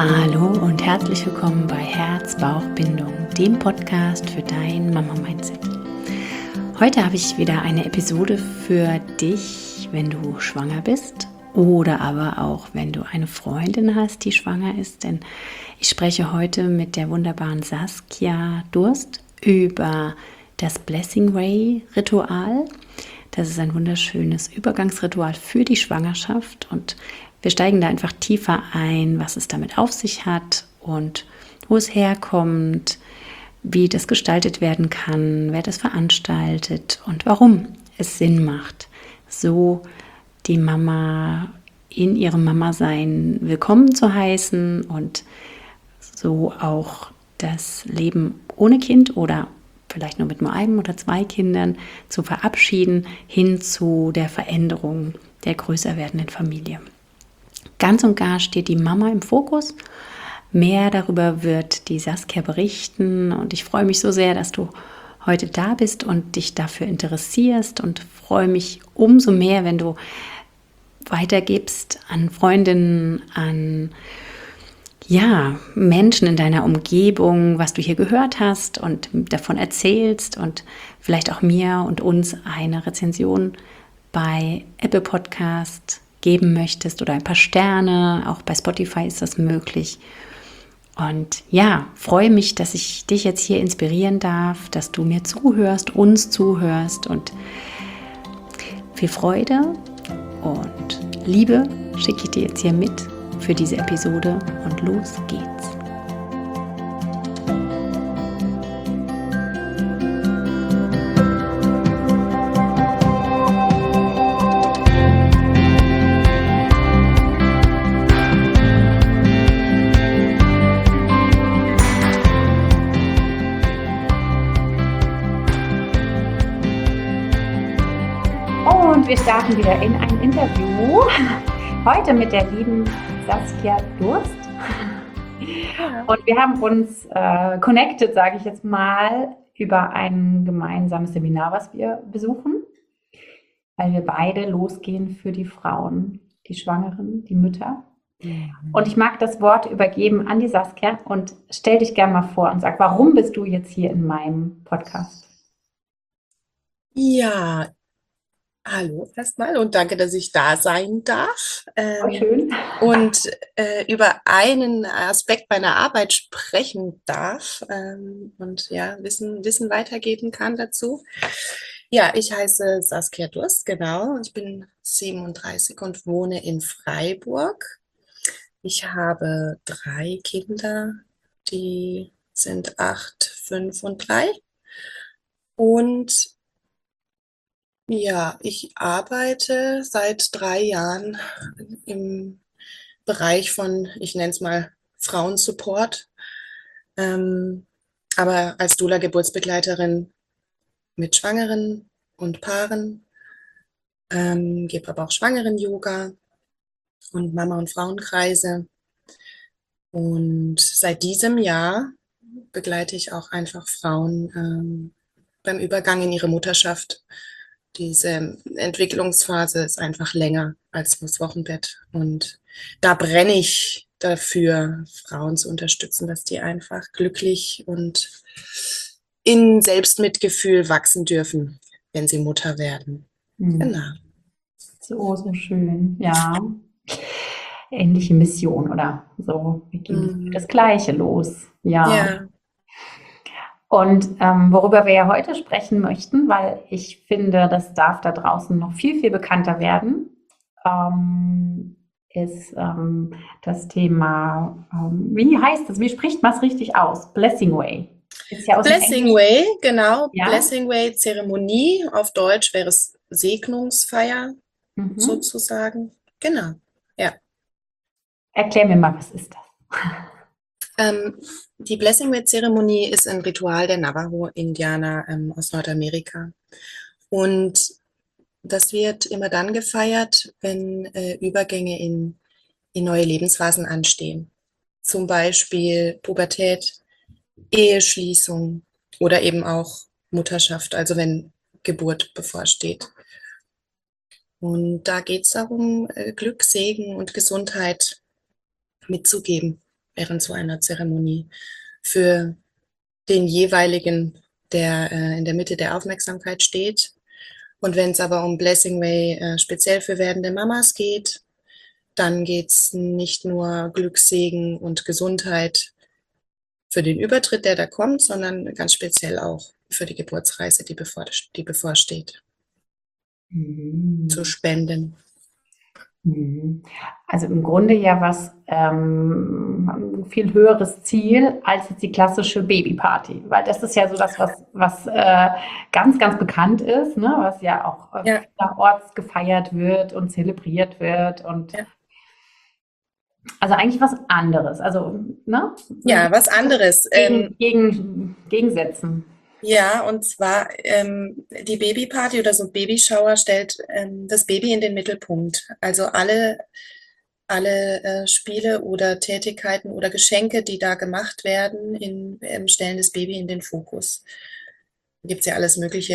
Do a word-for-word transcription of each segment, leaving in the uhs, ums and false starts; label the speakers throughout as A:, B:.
A: Hallo und herzlich willkommen bei Herz-Bauch-Bindung, dem Podcast für dein Mama-Mindset. Heute habe ich wieder eine Episode für dich, wenn du schwanger bist oder aber auch, wenn du eine Freundin hast, die schwanger ist. Denn ich spreche heute mit der wunderbaren Saskia Durst über das Blessing Way Ritual. Das ist ein wunderschönes Übergangsritual für die Schwangerschaft und wir steigen da einfach tiefer ein, was es damit auf sich hat und wo es herkommt, wie das gestaltet werden kann, wer das veranstaltet und warum es Sinn macht, so die Mama in ihrem Mama-Sein willkommen zu heißen und so auch das Leben ohne Kind oder vielleicht nur mit nur einem oder zwei Kindern zu verabschieden, hin zu der Veränderung der größer werdenden Familie. Ganz und gar steht die Mama im Fokus. Mehr darüber wird die Saskia berichten und ich freue mich so sehr, dass du heute da bist und dich dafür interessierst und freue mich umso mehr, wenn du weitergibst an Freundinnen, an ja, Menschen in deiner Umgebung, was du hier gehört hast und davon erzählst und vielleicht auch mir und uns eine Rezension bei Apple Podcast geben möchtest oder ein paar Sterne. Auch bei Spotify ist das möglich. Und ja, freue mich, dass ich dich jetzt hier inspirieren darf, dass du mir zuhörst, uns zuhörst und viel Freude und Liebe schicke ich dir jetzt hier mit für diese Episode und los geht's. Und wir starten wieder in ein Interview. Heute mit der lieben Saskia Durst. Und wir haben uns äh, connected, sage ich jetzt mal, über ein gemeinsames Seminar, was wir besuchen, weil wir beide losgehen für die Frauen, die Schwangeren, die Mütter. Ja. Und ich mag das Wort übergeben an die Saskia und stell dich gerne mal vor und sag, warum bist du jetzt hier in meinem Podcast?
B: Ja, hallo erstmal und danke, dass ich da sein darf.
A: Oh, schön.
B: Und äh, über einen Aspekt meiner Arbeit sprechen darf ähm, und ja, Wissen, Wissen weitergeben kann dazu. Ja, ich heiße Saskia Durst, genau. Ich bin siebenunddreißig und wohne in Freiburg. Ich habe drei Kinder, die sind acht, fünf und drei. Und ja, ich arbeite seit drei Jahren im Bereich von, ich nenne es mal Frauensupport, ähm, aber als Doula-Geburtsbegleiterin mit Schwangeren und Paaren, ähm, gebe aber auch Schwangeren-Yoga und Mama- und Frauenkreise. Und seit diesem Jahr begleite ich auch einfach Frauen ähm, beim Übergang in ihre Mutterschaft. Diese Entwicklungsphase ist einfach länger als das Wochenbett. Und da brenne ich dafür, Frauen zu unterstützen, dass die einfach glücklich und in Selbstmitgefühl wachsen dürfen, wenn sie Mutter werden.
A: Mhm.
B: Genau.
A: So, so schön, ja. Ähnliche Mission oder so. Wir gehen
B: Mhm.
A: das Gleiche los, ja.
B: Ja.
A: Und ähm, worüber wir ja heute sprechen möchten, weil ich finde, das darf da draußen noch viel, viel bekannter werden, ähm, ist ähm, das Thema, ähm, wie heißt das, wie spricht man es richtig aus? Blessing Way. Ist ja aus dem
B: Blessing
A: Englischen.
B: Way, genau.
A: Ja?
B: Blessing Way Zeremonie. Auf Deutsch wäre es Segnungsfeier
A: Mhm.
B: sozusagen. Genau, ja.
A: Erklär mir mal, was ist das?
B: Ähm, die Blessing Way Zeremonie ist ein Ritual der Navajo-Indianer ähm, aus Nordamerika. Und das wird immer dann gefeiert, wenn äh, Übergänge in, in neue Lebensphasen anstehen. Zum Beispiel Pubertät, Eheschließung oder eben auch Mutterschaft, also wenn Geburt bevorsteht. Und da geht es darum, Glück, Segen und Gesundheit mitzugeben während so einer Zeremonie für den jeweiligen, der äh, in der Mitte der Aufmerksamkeit steht. Und wenn es aber um Blessing Way äh, speziell für werdende Mamas geht, dann geht es nicht nur Glück, Segen und Gesundheit für den Übertritt, der da kommt, sondern ganz speziell auch für die Geburtsreise, die, bevor, die bevorsteht,
A: Mhm.
B: zu spenden.
A: Mhm. Also im Grunde ja was ähm, ein viel höheres Ziel als jetzt die klassische Babyparty, weil das ist ja so das, was, was äh, ganz, ganz bekannt ist, ne? Was ja auch äh,
B: Ja.
A: vielerorts gefeiert wird und zelebriert wird und
B: Ja.
A: also eigentlich was anderes, also ne?
B: Ja, was anderes.
A: Gegen,
B: Ähm,
A: gegen, gegensetzen.
B: ja, und zwar ähm, die Babyparty oder so ein Babyshower stellt ähm, das Baby in den Mittelpunkt. Also alle, alle äh, Spiele oder Tätigkeiten oder Geschenke, die da gemacht werden, in, ähm, stellen das Baby in den Fokus. Da gibt es ja alles mögliche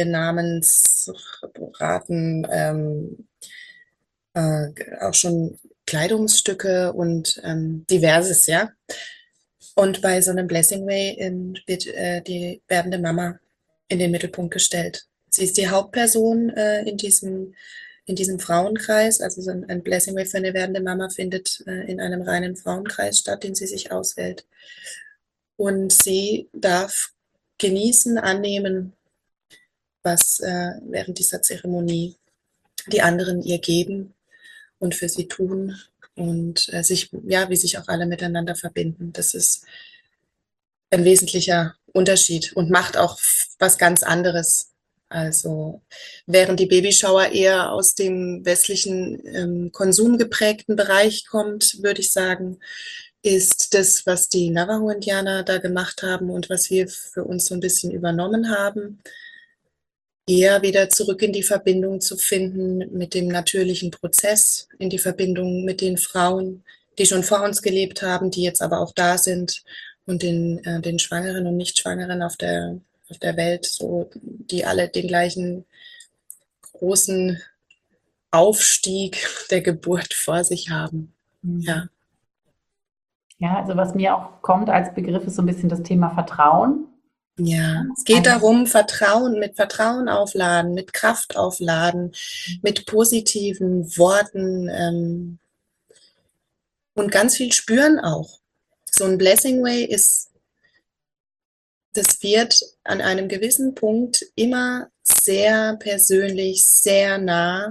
B: Namensraten, ähm, äh, auch schon Kleidungsstücke und ähm, diverses, ja. Und bei so einem Blessing Way ähm, wird äh, die werdende Mama in den Mittelpunkt gestellt. Sie ist die Hauptperson äh, in diesem, in diesem Frauenkreis. Also so ein, ein Blessing Way für eine werdende Mama findet äh, in einem reinen Frauenkreis statt, den sie sich auswählt. Und sie darf genießen, annehmen, was äh, während dieser Zeremonie die anderen ihr geben und für sie tun und äh, sich, ja, wie sich auch alle miteinander verbinden. Das ist ein wesentlicher Unterschied und macht auch was ganz anderes. Also während die Babyshower eher aus dem westlichen ähm, konsumgeprägten Bereich kommt, würde ich sagen, ist das, was die Navajo-Indianer da gemacht haben und was wir für uns so ein bisschen übernommen haben, eher wieder zurück in die Verbindung zu finden mit dem natürlichen Prozess, in die Verbindung mit den Frauen, die schon vor uns gelebt haben, die jetzt aber auch da sind und den, äh, den Schwangeren und Nichtschwangeren auf der, auf der Welt, so, die alle den gleichen großen Aufstieg der Geburt vor sich haben.
A: Mhm.
B: Ja.
A: Ja, also was mir auch kommt als Begriff ist so ein bisschen das Thema Vertrauen.
B: Ja, es geht
A: Also,
B: darum, Vertrauen, mit Vertrauen aufladen, mit Kraft aufladen, mit positiven Worten ähm, und ganz viel spüren auch. So ein Blessing Way ist, das wird an einem gewissen Punkt immer sehr persönlich, sehr nah.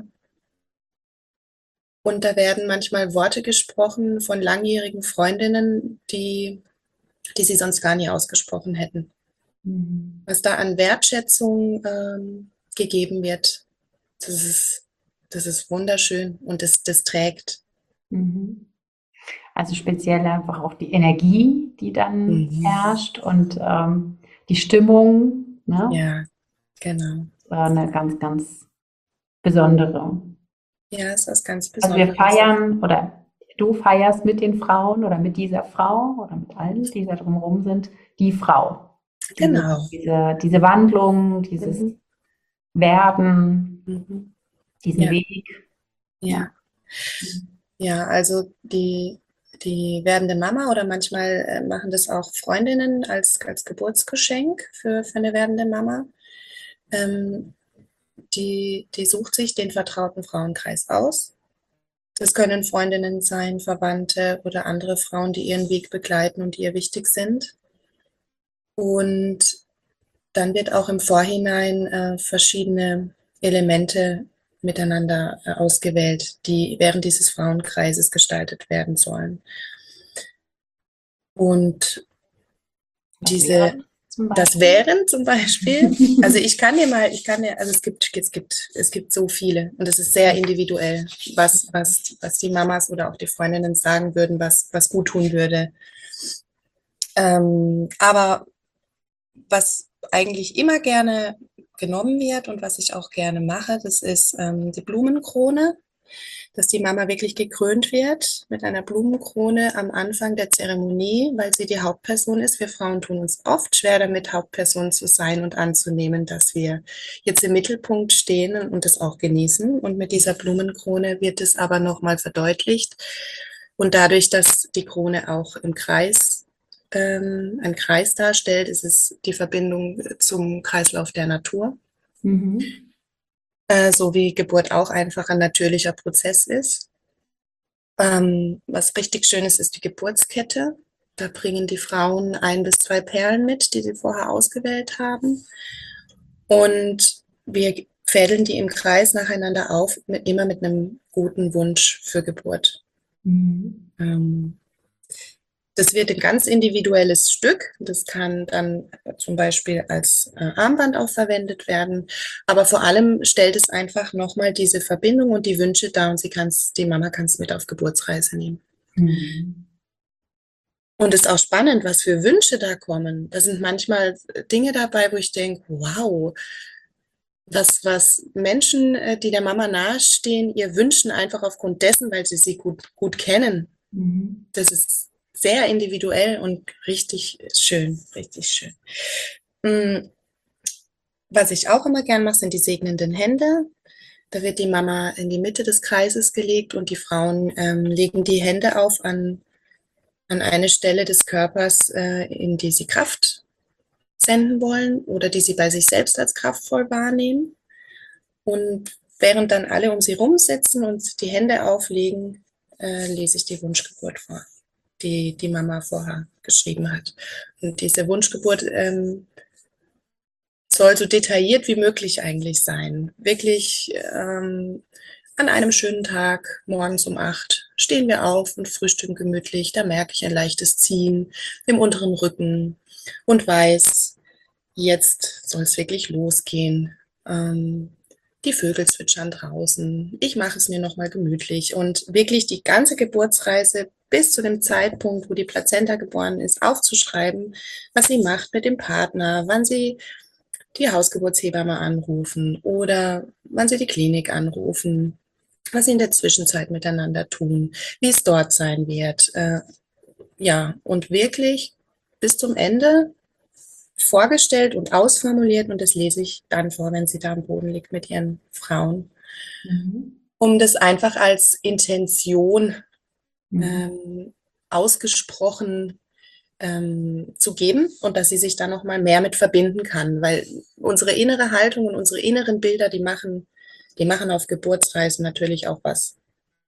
B: Und da werden manchmal Worte gesprochen von langjährigen Freundinnen, die, die sie sonst gar nie ausgesprochen hätten.
A: mhm.
B: Was da an Wertschätzung ähm, gegeben wird, das ist, das ist wunderschön und das, das trägt.
A: Mhm. Also speziell einfach auch die Energie, die dann
B: Mhm.
A: herrscht und ähm, die Stimmung, ne?
B: Ja, genau.
A: War eine ganz, ganz besondere.
B: Ja, es ist was ganz
A: Also wir
B: Besonderes.
A: feiern oder du feierst mit den Frauen oder mit dieser Frau oder mit allen, die da drumherum sind, die Frau. Diese,
B: Genau.
A: diese, diese Wandlung, dieses
B: Mhm.
A: Werden,
B: Mhm.
A: diesen
B: Ja,
A: Weg.
B: ja. Ja, also die, die werdende Mama oder manchmal äh, machen das auch Freundinnen als, als Geburtsgeschenk für, für eine werdende Mama. Ähm, die, die sucht sich den vertrauten Frauenkreis aus. Das können Freundinnen sein, Verwandte oder andere Frauen, die ihren Weg begleiten und die ihr wichtig sind. Und dann wird auch im Vorhinein äh, verschiedene Elemente miteinander äh, ausgewählt, die während dieses Frauenkreises gestaltet werden sollen. Und
A: Das
B: diese,
A: wäre zum
B: das
A: Beispiel.
B: wären zum Beispiel, also ich kann dir mal, ich kann dir, also es gibt, es gibt, es gibt so viele und es ist sehr individuell, was, was, was die Mamas oder auch die Freundinnen sagen würden, was, was gut tun würde. Ähm, aber was eigentlich immer gerne genommen wird und was ich auch gerne mache, das ist ähm, die Blumenkrone, dass die Mama wirklich gekrönt wird mit einer Blumenkrone am Anfang der Zeremonie, weil sie die Hauptperson ist. Wir Frauen tun uns oft schwer damit, Hauptperson zu sein und anzunehmen, dass wir jetzt im Mittelpunkt stehen und das auch genießen. Und mit dieser Blumenkrone wird es aber nochmal verdeutlicht, Und dadurch, dass die Krone auch im Kreis, ähm, einen Kreis darstellt, ist es die Verbindung zum Kreislauf der Natur.
A: Mhm.
B: Äh, so wie Geburt auch einfach ein natürlicher Prozess ist. Ähm, was richtig schön ist, ist die Geburtskette. Da bringen die Frauen ein bis zwei Perlen mit, die sie vorher ausgewählt haben. Und wir fädeln die im Kreis nacheinander auf, mit, immer mit einem guten Wunsch für Geburt.
A: Mhm.
B: Ähm, Das wird ein ganz individuelles Stück. Das kann dann zum Beispiel als äh, Armband auch verwendet werden. Aber vor allem stellt es einfach nochmal diese Verbindung und die Wünsche dar und sie kann's, die Mama kann es mit auf Geburtsreise nehmen.
A: Mhm.
B: Und es ist auch spannend, was für Wünsche da kommen. Da sind manchmal Dinge dabei, wo ich denke, wow, was, was Menschen, äh, die der Mama nahestehen, ihr wünschen einfach aufgrund dessen, weil sie sie gut, gut kennen.
A: Mhm.
B: Das ist sehr individuell und richtig schön, richtig schön. Mm, Was ich auch immer gern mache, sind die segnenden Hände. Da wird die Mama in die Mitte des Kreises gelegt und die Frauen ähm, legen die Hände auf an, an eine Stelle des Körpers, äh, in die sie Kraft senden wollen oder die sie bei sich selbst als kraftvoll wahrnehmen. Und während dann alle um sie rumsitzen und die Hände auflegen, äh, lese ich die Wunschgeburt vor, die die Mama vorher geschrieben hat. Und diese Wunschgeburt ähm, soll so detailliert wie möglich eigentlich sein. Wirklich ähm, an einem schönen Tag, morgens um acht, stehen wir auf und frühstücken gemütlich. Da merke ich ein leichtes Ziehen im unteren Rücken und weiß, jetzt soll es wirklich losgehen. Ähm, die Vögel zwitschern draußen. Ich mache es mir nochmal gemütlich und wirklich die ganze Geburtsreise bis zu dem Zeitpunkt, wo die Plazenta geboren ist, aufzuschreiben, was sie macht mit dem Partner, wann sie die Hausgeburtshebamme anrufen oder wann sie die Klinik anrufen, was sie in der Zwischenzeit miteinander tun, wie es dort sein wird. Äh, ja, und wirklich bis zum Ende vorgestellt und ausformuliert und das lese ich dann vor, wenn sie da am Boden liegt mit ihren Frauen,
A: Mhm.
B: um das einfach als Intention
A: Mhm.
B: ähm, ausgesprochen ähm, zu geben und dass sie sich da noch mal mehr mit verbinden kann, weil unsere innere Haltung und unsere inneren Bilder, die machen, die machen auf Geburtsreisen natürlich auch was.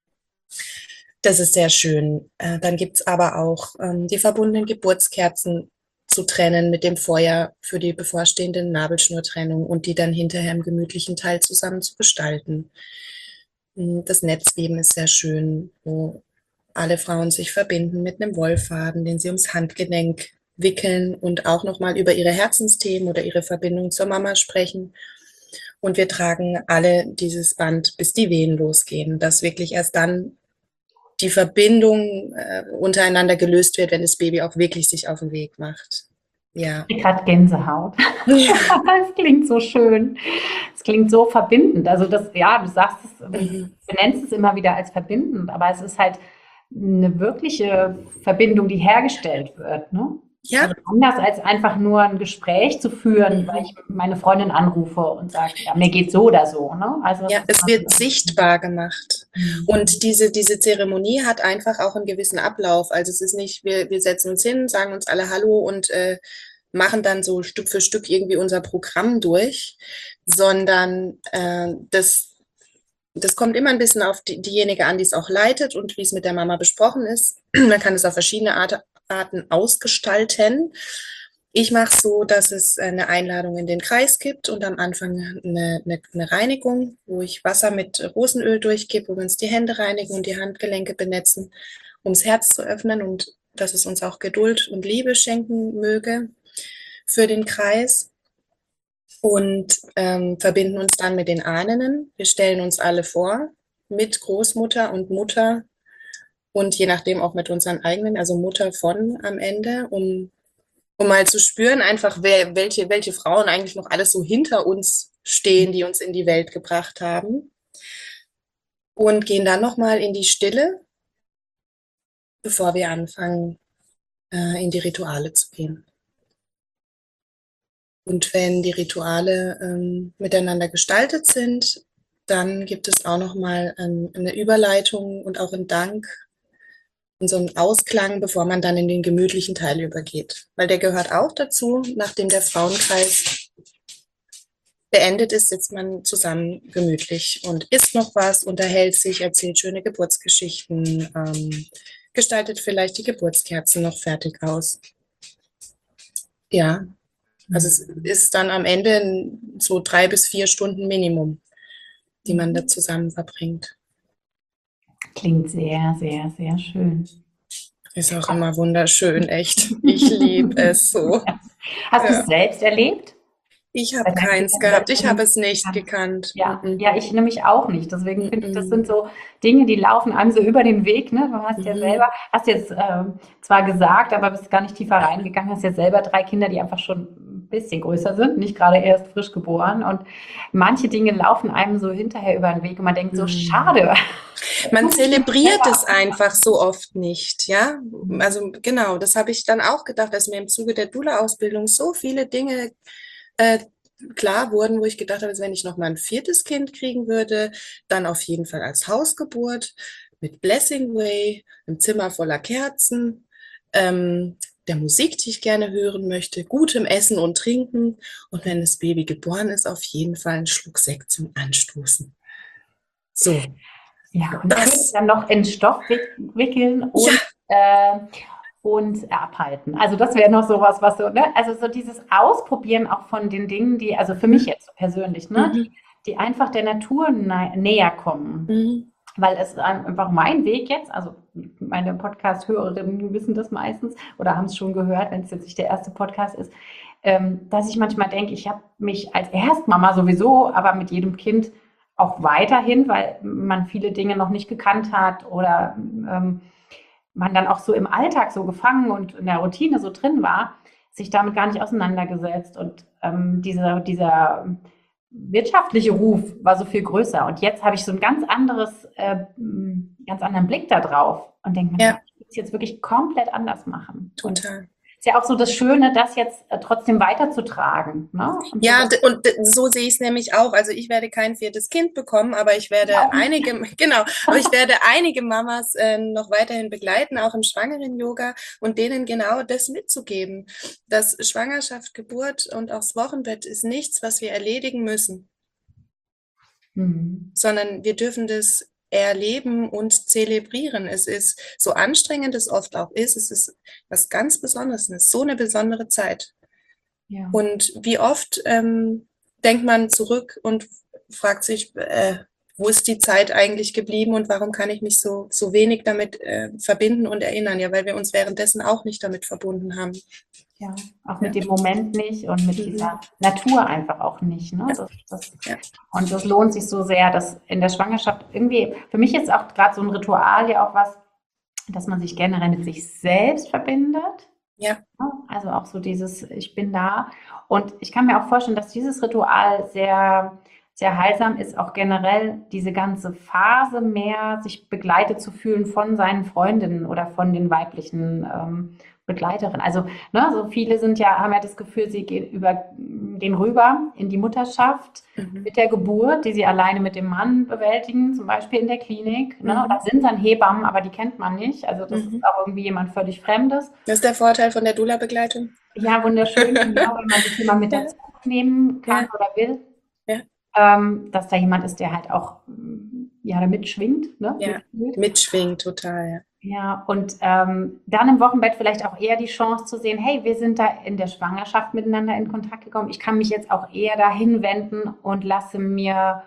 B: Das ist sehr schön. Äh, dann gibt's aber auch ähm, die verbundenen Geburtskerzen zu trennen mit dem Feuer für die bevorstehende Nabelschnurtrennung und die dann hinterher im gemütlichen Teil zusammen zu gestalten. Mm, Das Netzleben ist sehr schön, wo alle Frauen sich verbinden mit einem Wollfaden, den sie ums Handgelenk wickeln und auch nochmal über ihre Herzensthemen oder ihre Verbindung zur Mama sprechen. Und wir tragen alle dieses Band, bis die Wehen losgehen, dass wirklich erst dann die Verbindung äh, untereinander gelöst wird, wenn das Baby auch wirklich sich auf den Weg macht. Ja.
A: Ich krieg grad Gänsehaut.
B: Ja.
A: Es klingt so schön. Es klingt so verbindend. Also das, ja, du sagst es, du
B: Mhm.
A: benennst es immer wieder als verbindend, aber es ist halt eine wirkliche Verbindung, die hergestellt wird, ne? Also
B: Ja.
A: anders als einfach nur ein Gespräch zu führen, weil
B: Mhm.
A: ich meine Freundin anrufe und sage, ja, mir geht so oder so, ne? Also es
B: Ja,
A: ist
B: es wird sichtbar gemacht. Und
A: mhm.
B: diese, diese Zeremonie hat einfach auch einen gewissen Ablauf. Also es ist nicht, wir, wir setzen uns hin, sagen uns alle Hallo und äh, machen dann so Stück für Stück irgendwie unser Programm durch, sondern äh, das, das kommt immer ein bisschen auf die, diejenige an, die es auch leitet und wie es mit der Mama besprochen ist. Man kann es auf verschiedene Art, Arten ausgestalten. Ich mache es so, dass es eine Einladung in den Kreis gibt und am Anfang eine, eine, eine Reinigung, wo ich Wasser mit Rosenöl durchgebe, wo wir uns die Hände reinigen und die Handgelenke benetzen, um das Herz zu öffnen und dass es uns auch Geduld und Liebe schenken möge für den Kreis. Und ähm, verbinden uns dann mit den Ahnen. Wir stellen uns alle vor, mit Großmutter und Mutter und je nachdem auch mit unseren eigenen, also Mutter von am Ende, um um mal zu spüren, einfach wer, welche, welche Frauen eigentlich noch alles so hinter uns stehen, die uns in die Welt gebracht haben. Und gehen dann nochmal in die Stille, bevor wir anfangen, äh, in die Rituale zu gehen. Und wenn die Rituale ähm, miteinander gestaltet sind, dann gibt es auch nochmal ähm, eine Überleitung und auch einen Dank in so einen Ausklang, bevor man dann in den gemütlichen Teil übergeht. Weil der gehört auch dazu, nachdem der Frauenkreis beendet ist, sitzt man zusammen gemütlich und isst noch was, unterhält sich, erzählt schöne Geburtsgeschichten, ähm, gestaltet vielleicht die Geburtskerzen noch fertig aus. Ja, also es ist dann am Ende so drei bis vier Stunden Minimum, die man da zusammen verbringt.
A: Klingt sehr, sehr, sehr schön.
B: Ist auch immer wunderschön, echt. Ich liebe es so.
A: Hast du
B: Ja.
A: es selbst erlebt?
B: Ich habe keins gehabt. Ich habe es nicht gekannt.
A: Ja,
B: Mhm.
A: ja, ich nämlich auch nicht. Deswegen finde ich, das
B: Mhm.
A: sind so Dinge, die laufen einem so über den Weg. Ne? Du hast ja
B: Mhm.
A: selber, hast jetzt ähm, zwar gesagt, aber bist gar nicht tiefer reingegangen, hast ja selber drei Kinder, die einfach schon ein bisschen größer sind, nicht gerade erst frisch geboren. Und manche Dinge laufen einem so hinterher über den Weg und man denkt so,
B: Mhm.
A: schade.
B: Man zelebriert es einfach so oft nicht, ja. Also genau, das habe ich dann auch gedacht, dass mir im Zuge der Doula-Ausbildung so viele Dinge äh, klar wurden, wo ich gedacht habe, wenn ich noch mal ein viertes Kind kriegen würde, dann auf jeden Fall als Hausgeburt mit Blessing Way, einem Zimmer voller Kerzen, ähm, der Musik, die ich gerne hören möchte, gutem Essen und Trinken und wenn das Baby geboren ist, auf jeden Fall einen Schluck Sekt zum Anstoßen. So.
A: Ja, und
B: Das-
A: natürlich dann noch in Stoff wick- wickeln und, äh, und abhalten. Also das wäre noch sowas, was so, ne? Also so dieses Ausprobieren auch von den Dingen, die, also für mich jetzt so persönlich, ne? Die,
B: Mhm.
A: die einfach der Natur nä- näher kommen.
B: Mhm.
A: Weil es einfach mein Weg jetzt, also meine Podcast-Hörerinnen wissen das meistens oder haben es schon gehört, wenn es jetzt nicht der erste Podcast ist, ähm, dass ich manchmal denke, ich habe mich als Erstmama sowieso, aber mit jedem Kind auch weiterhin, weil man viele Dinge noch nicht gekannt hat oder ähm, man dann auch so im Alltag so gefangen und in der Routine so drin war, sich damit gar nicht auseinandergesetzt. Und ähm, dieser, dieser wirtschaftliche Ruf war so viel größer. Und jetzt habe ich so ein ganz anderes, äh, ganz anderen Blick da drauf und denke mir,
B: Ja.
A: ich muss es jetzt wirklich komplett anders machen. Und
B: Total.
A: ist ja auch so das Schöne, das jetzt äh, trotzdem weiterzutragen. Ne? Und
B: Ja,
A: so,
B: d- und d- so sehe ich es nämlich auch. Also ich werde kein viertes Kind bekommen, aber ich werde
A: Ja.
B: einige, genau, aber ich werde einige Mamas äh, noch weiterhin begleiten, auch im Schwangeren-Yoga und denen genau das mitzugeben, dass Schwangerschaft, Geburt und auch das Wochenbett ist nichts, was wir erledigen müssen,
A: Mhm.
B: sondern wir dürfen das erleben und zelebrieren. Es ist so anstrengend es oft auch ist, es ist was ganz Besonderes, es ist so eine besondere Zeit.
A: Ja.
B: Und wie oft ähm, denkt man zurück und fragt sich, äh, wo ist die Zeit eigentlich geblieben und warum kann ich mich so, so wenig damit äh, verbinden und erinnern? Ja, weil wir uns währenddessen auch nicht damit verbunden haben.
A: Ja, auch mit dem Moment nicht und mit
B: Mhm.
A: dieser Natur einfach auch nicht. Ne? Das, das,
B: Ja.
A: Und das lohnt sich so sehr, dass in der Schwangerschaft irgendwie, für mich ist auch gerade so ein Ritual ja auch was, dass man sich generell mit sich selbst verbindet.
B: Ja.
A: Also auch so dieses, ich bin da. Und ich kann mir auch vorstellen, dass dieses Ritual sehr, sehr heilsam ist, auch generell diese ganze Phase mehr sich begleitet zu fühlen von seinen Freundinnen oder von den weiblichen ähm, Begleiterinnen. Also ne, so viele sind ja, haben ja das Gefühl, sie gehen über den rüber in die Mutterschaft
B: Mhm.
A: mit der Geburt, die sie alleine mit dem Mann bewältigen, zum Beispiel in der Klinik. Ne?
B: Mhm.
A: Da sind dann Hebammen, aber die kennt man nicht. Also das
B: Mhm.
A: ist auch irgendwie jemand völlig Fremdes.
B: Das ist der Vorteil von der Doula-Begleitung.
A: Ja, wunderschön, genau, wenn man sich jemand mit
B: Ja.
A: dazu nehmen kann
B: Ja.
A: oder will.
B: Ja.
A: Ähm, dass da jemand ist, der halt auch mm, ja, da mitschwingt. Ne?
B: Ja.
A: Mitfühlt.
B: Mitschwingt, total, ja.
A: Ja, und ähm, dann im Wochenbett vielleicht auch eher die Chance zu sehen, hey, wir sind da in der Schwangerschaft miteinander in Kontakt gekommen. Ich kann mich jetzt auch eher dahin wenden und lasse mir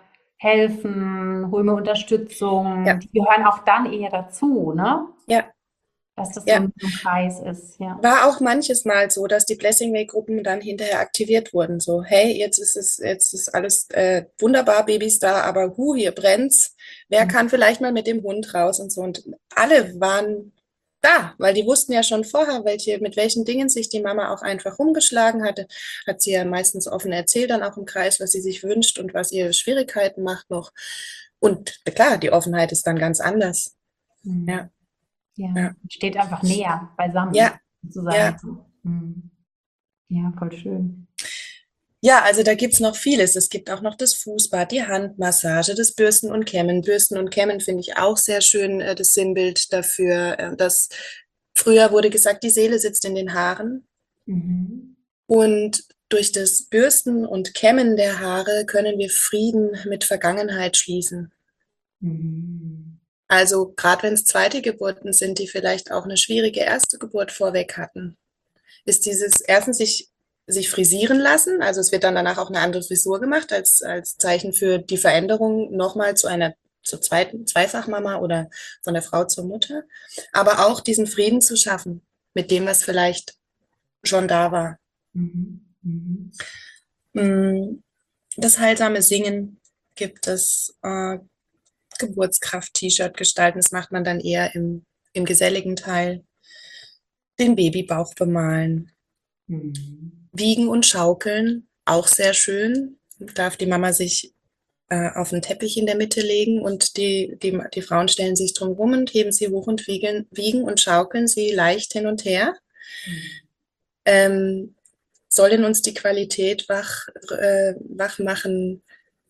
A: helfen, hole mir Unterstützung.
B: Ja.
A: Die gehören auch dann eher dazu, ne?
B: Ja.
A: Dass das
B: Ja.
A: so ein, so ein Kreis ist, ja.
B: War auch manches Mal so, dass die Blessing Way-Gruppen dann hinterher aktiviert wurden. So, hey, jetzt ist es, jetzt ist alles äh, wunderbar, Babys da, aber hu, hier brennt's. Wer
A: Mhm.
B: kann vielleicht mal mit dem Hund raus und so? Und alle waren da, weil die wussten ja schon vorher, welche, mit welchen Dingen sich die Mama auch einfach rumgeschlagen hatte. Hat sie ja meistens offen erzählt, dann auch im Kreis, was sie sich wünscht und was ihr Schwierigkeiten macht noch. Und klar, die Offenheit ist dann ganz anders.
A: Mhm.
B: Ja.
A: Ja,
B: Ja.
A: steht einfach näher beisammen.
B: Ja.
A: Sozusagen.
B: Ja.
A: Mhm. Ja, voll schön.
B: Ja, also da gibt's noch vieles. Es gibt auch noch das Fußbad, die Handmassage, das Bürsten und Kämmen. Bürsten und Kämmen finde ich auch sehr schön, äh, das Sinnbild dafür, äh, dass früher wurde gesagt, die Seele sitzt in den Haaren.
A: Mhm.
B: Und durch das Bürsten und Kämmen der Haare können wir Frieden mit Vergangenheit schließen.
A: Mhm.
B: Also gerade wenn es zweite Geburten sind, die vielleicht auch eine schwierige erste Geburt vorweg hatten, ist dieses erstens sich, sich frisieren lassen. Also es wird dann danach auch eine andere Frisur gemacht als, als Zeichen für die Veränderung nochmal zu einer zur zweiten Zweifachmama oder von der Frau zur Mutter. Aber auch diesen Frieden zu schaffen mit dem, was vielleicht schon da war.
A: Mhm. Mhm.
B: Mm, Das heilsame Singen gibt es, äh, Geburtskraft-T-Shirt gestalten, das macht man dann eher im, im geselligen Teil. Den Babybauch bemalen.
A: Mhm.
B: Wiegen und schaukeln, auch sehr schön. Darf die Mama sich äh, auf einen Teppich in der Mitte legen und die, die, die Frauen stellen sich drum rum und heben sie hoch und wiegen, wiegen und schaukeln sie leicht hin und her.
A: Mhm.
B: Ähm, soll in uns die Qualität wach, äh, wach machen,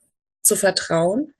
B: zu vertrauen,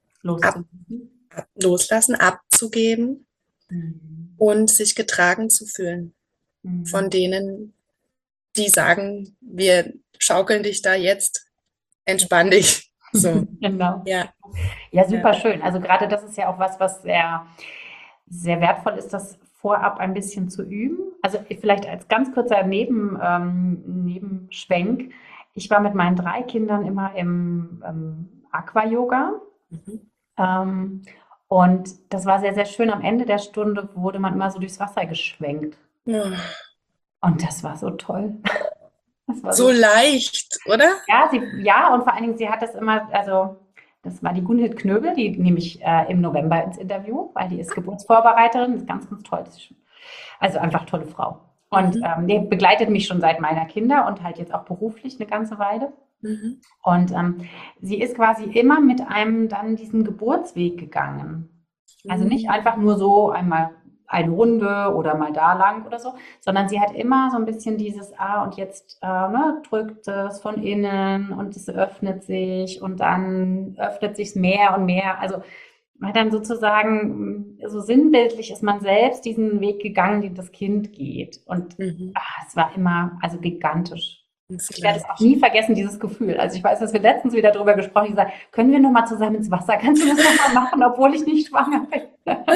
B: ab,
A: Loszulassen.
B: ab, loslassen, abzugeben
A: Mhm.
B: und sich getragen zu fühlen von
A: Mhm.
B: denen, die sagen, wir schaukeln dich da jetzt, entspann dich. So,
A: Genau.
B: ja,
A: Ja,
B: ja.
A: super schön. Also gerade das ist ja auch was, was sehr, sehr wertvoll ist, das vorab ein bisschen zu üben. Also vielleicht als ganz kurzer Neben, ähm, Nebenschwenk. Ich war mit meinen drei Kindern immer im ähm, Aqua-Yoga.
B: Mhm.
A: Ähm, und das war sehr, sehr schön. Am Ende der Stunde wurde man immer so durchs Wasser geschwenkt.
B: Oh,
A: Und das war so toll. Das war
B: so
A: so
B: leicht, oder?
A: Ja, sie, ja, und vor allen Dingen, sie hat das immer, also das war die Gunhild Knöbel, die nehme ich äh, im November ins Interview, weil die ist Geburtsvorbereiterin, ist ganz, ganz toll. Das ist schon, also einfach tolle Frau. Und
B: Mhm.
A: ähm, die begleitet mich schon seit meiner Kinder und halt jetzt auch beruflich eine ganze Weile.
B: Mhm.
A: Und ähm, sie ist quasi immer mit einem dann diesen Geburtsweg gegangen. Also nicht einfach
B: Mhm.
A: nur so einmal eine Runde oder mal da lang oder so, sondern sie hat immer so ein bisschen dieses, ah, und jetzt äh, ne, drückt es von innen und es öffnet sich und dann öffnet sich mehr und mehr. Also man hat dann sozusagen, so sinnbildlich ist man selbst diesen Weg gegangen, den das Kind geht. Und
B: Mhm.
A: ah, es war immer, also gigantisch.
B: Das
A: Ich werde es
B: glaube
A: auch
B: ich.
A: nie vergessen, dieses Gefühl. Also ich weiß, dass wir letztens wieder darüber gesprochen haben, ich gesagt, können wir noch mal zusammen ins Wasser? Kannst du das noch mal machen, obwohl ich nicht schwanger bin?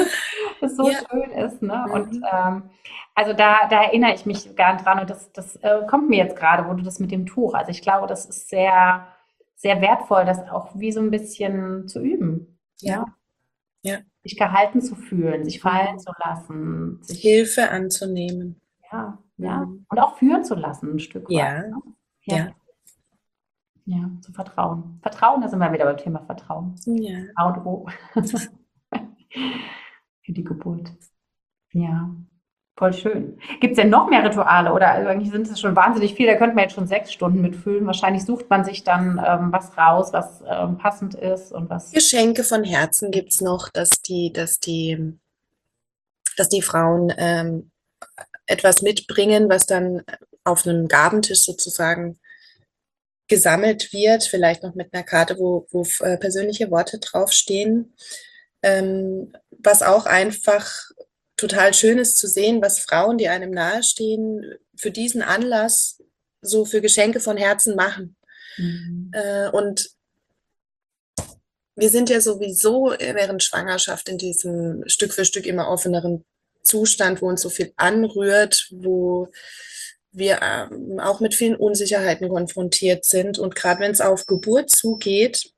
A: Das so
B: Ja.
A: schön ist, ne? Und
B: Mhm.
A: ähm, also da, da erinnere ich mich gern dran und das, das äh, kommt mir jetzt gerade, wo du das mit dem Tuch. Also ich glaube, das ist sehr, sehr wertvoll, das auch wie so ein bisschen zu üben.
B: Ja,
A: Ja,
B: ja.
A: sich gehalten zu fühlen, sich fallen
B: Mhm.
A: zu lassen, sich,
B: Hilfe anzunehmen.
A: ja, ja,
B: Mhm.
A: und auch führen zu lassen, ein Stück weit.
B: Ja,
A: Ne? Ja.
B: ja,
A: Ja, zu vertrauen. Vertrauen, da sind wir wieder beim Thema Vertrauen.
B: ja.
A: A und O für die Geburt. Ja, voll schön. Gibt es denn noch mehr Rituale oder also eigentlich sind es schon wahnsinnig viel, da könnte man jetzt schon sechs Stunden mitfüllen. Wahrscheinlich sucht man sich dann ähm, was raus, was ähm, passend ist und was.
B: Geschenke von Herzen gibt es noch, dass die, dass die, dass die Frauen ähm, etwas mitbringen, was dann auf einem Gabentisch sozusagen gesammelt wird, vielleicht noch mit einer Karte, wo, wo äh, persönliche Worte draufstehen. Ähm, was auch einfach total schön ist zu sehen, was Frauen, die einem nahestehen, für diesen Anlass so für Geschenke von Herzen machen.
A: Mhm.
B: Äh, und wir sind ja sowieso während Schwangerschaft in diesem Stück für Stück immer offeneren Zustand, wo uns so viel anrührt, wo wir ähm, auch mit vielen Unsicherheiten konfrontiert sind. Und gerade wenn es auf Geburt zugeht,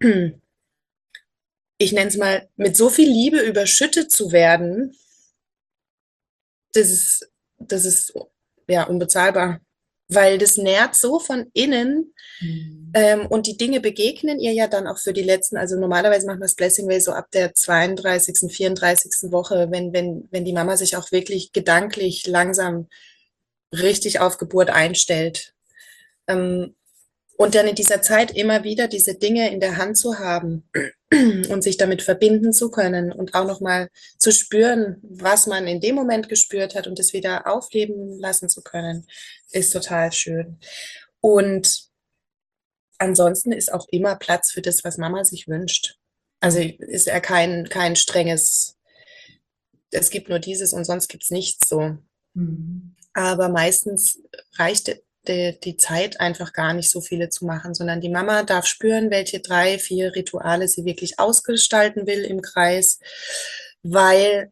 B: ich nenne es mal, mit so viel Liebe überschüttet zu werden, das ist, das ist ja unbezahlbar. Weil das nährt so von innen
A: Mhm.
B: ähm, und die Dinge begegnen ihr ja dann auch für die letzten, also normalerweise machen wir das Blessing Way so ab der zweiunddreißigsten, vierunddreißigsten Woche, wenn, wenn, wenn die Mama sich auch wirklich gedanklich langsam richtig auf Geburt einstellt. Ähm, und dann in dieser Zeit immer wieder diese Dinge in der Hand zu haben und sich damit verbinden zu können und auch nochmal zu spüren, was man in dem Moment gespürt hat und es wieder aufleben lassen zu können, ist total schön. Und ansonsten ist auch immer Platz für das, was Mama sich wünscht. Also ist ja kein, kein strenges, es gibt nur dieses und sonst gibt es nichts so.
A: Mhm.
B: Aber meistens reicht die, die Zeit einfach gar nicht, so viele zu machen, sondern die Mama darf spüren, welche drei, vier Rituale sie wirklich ausgestalten will im Kreis, weil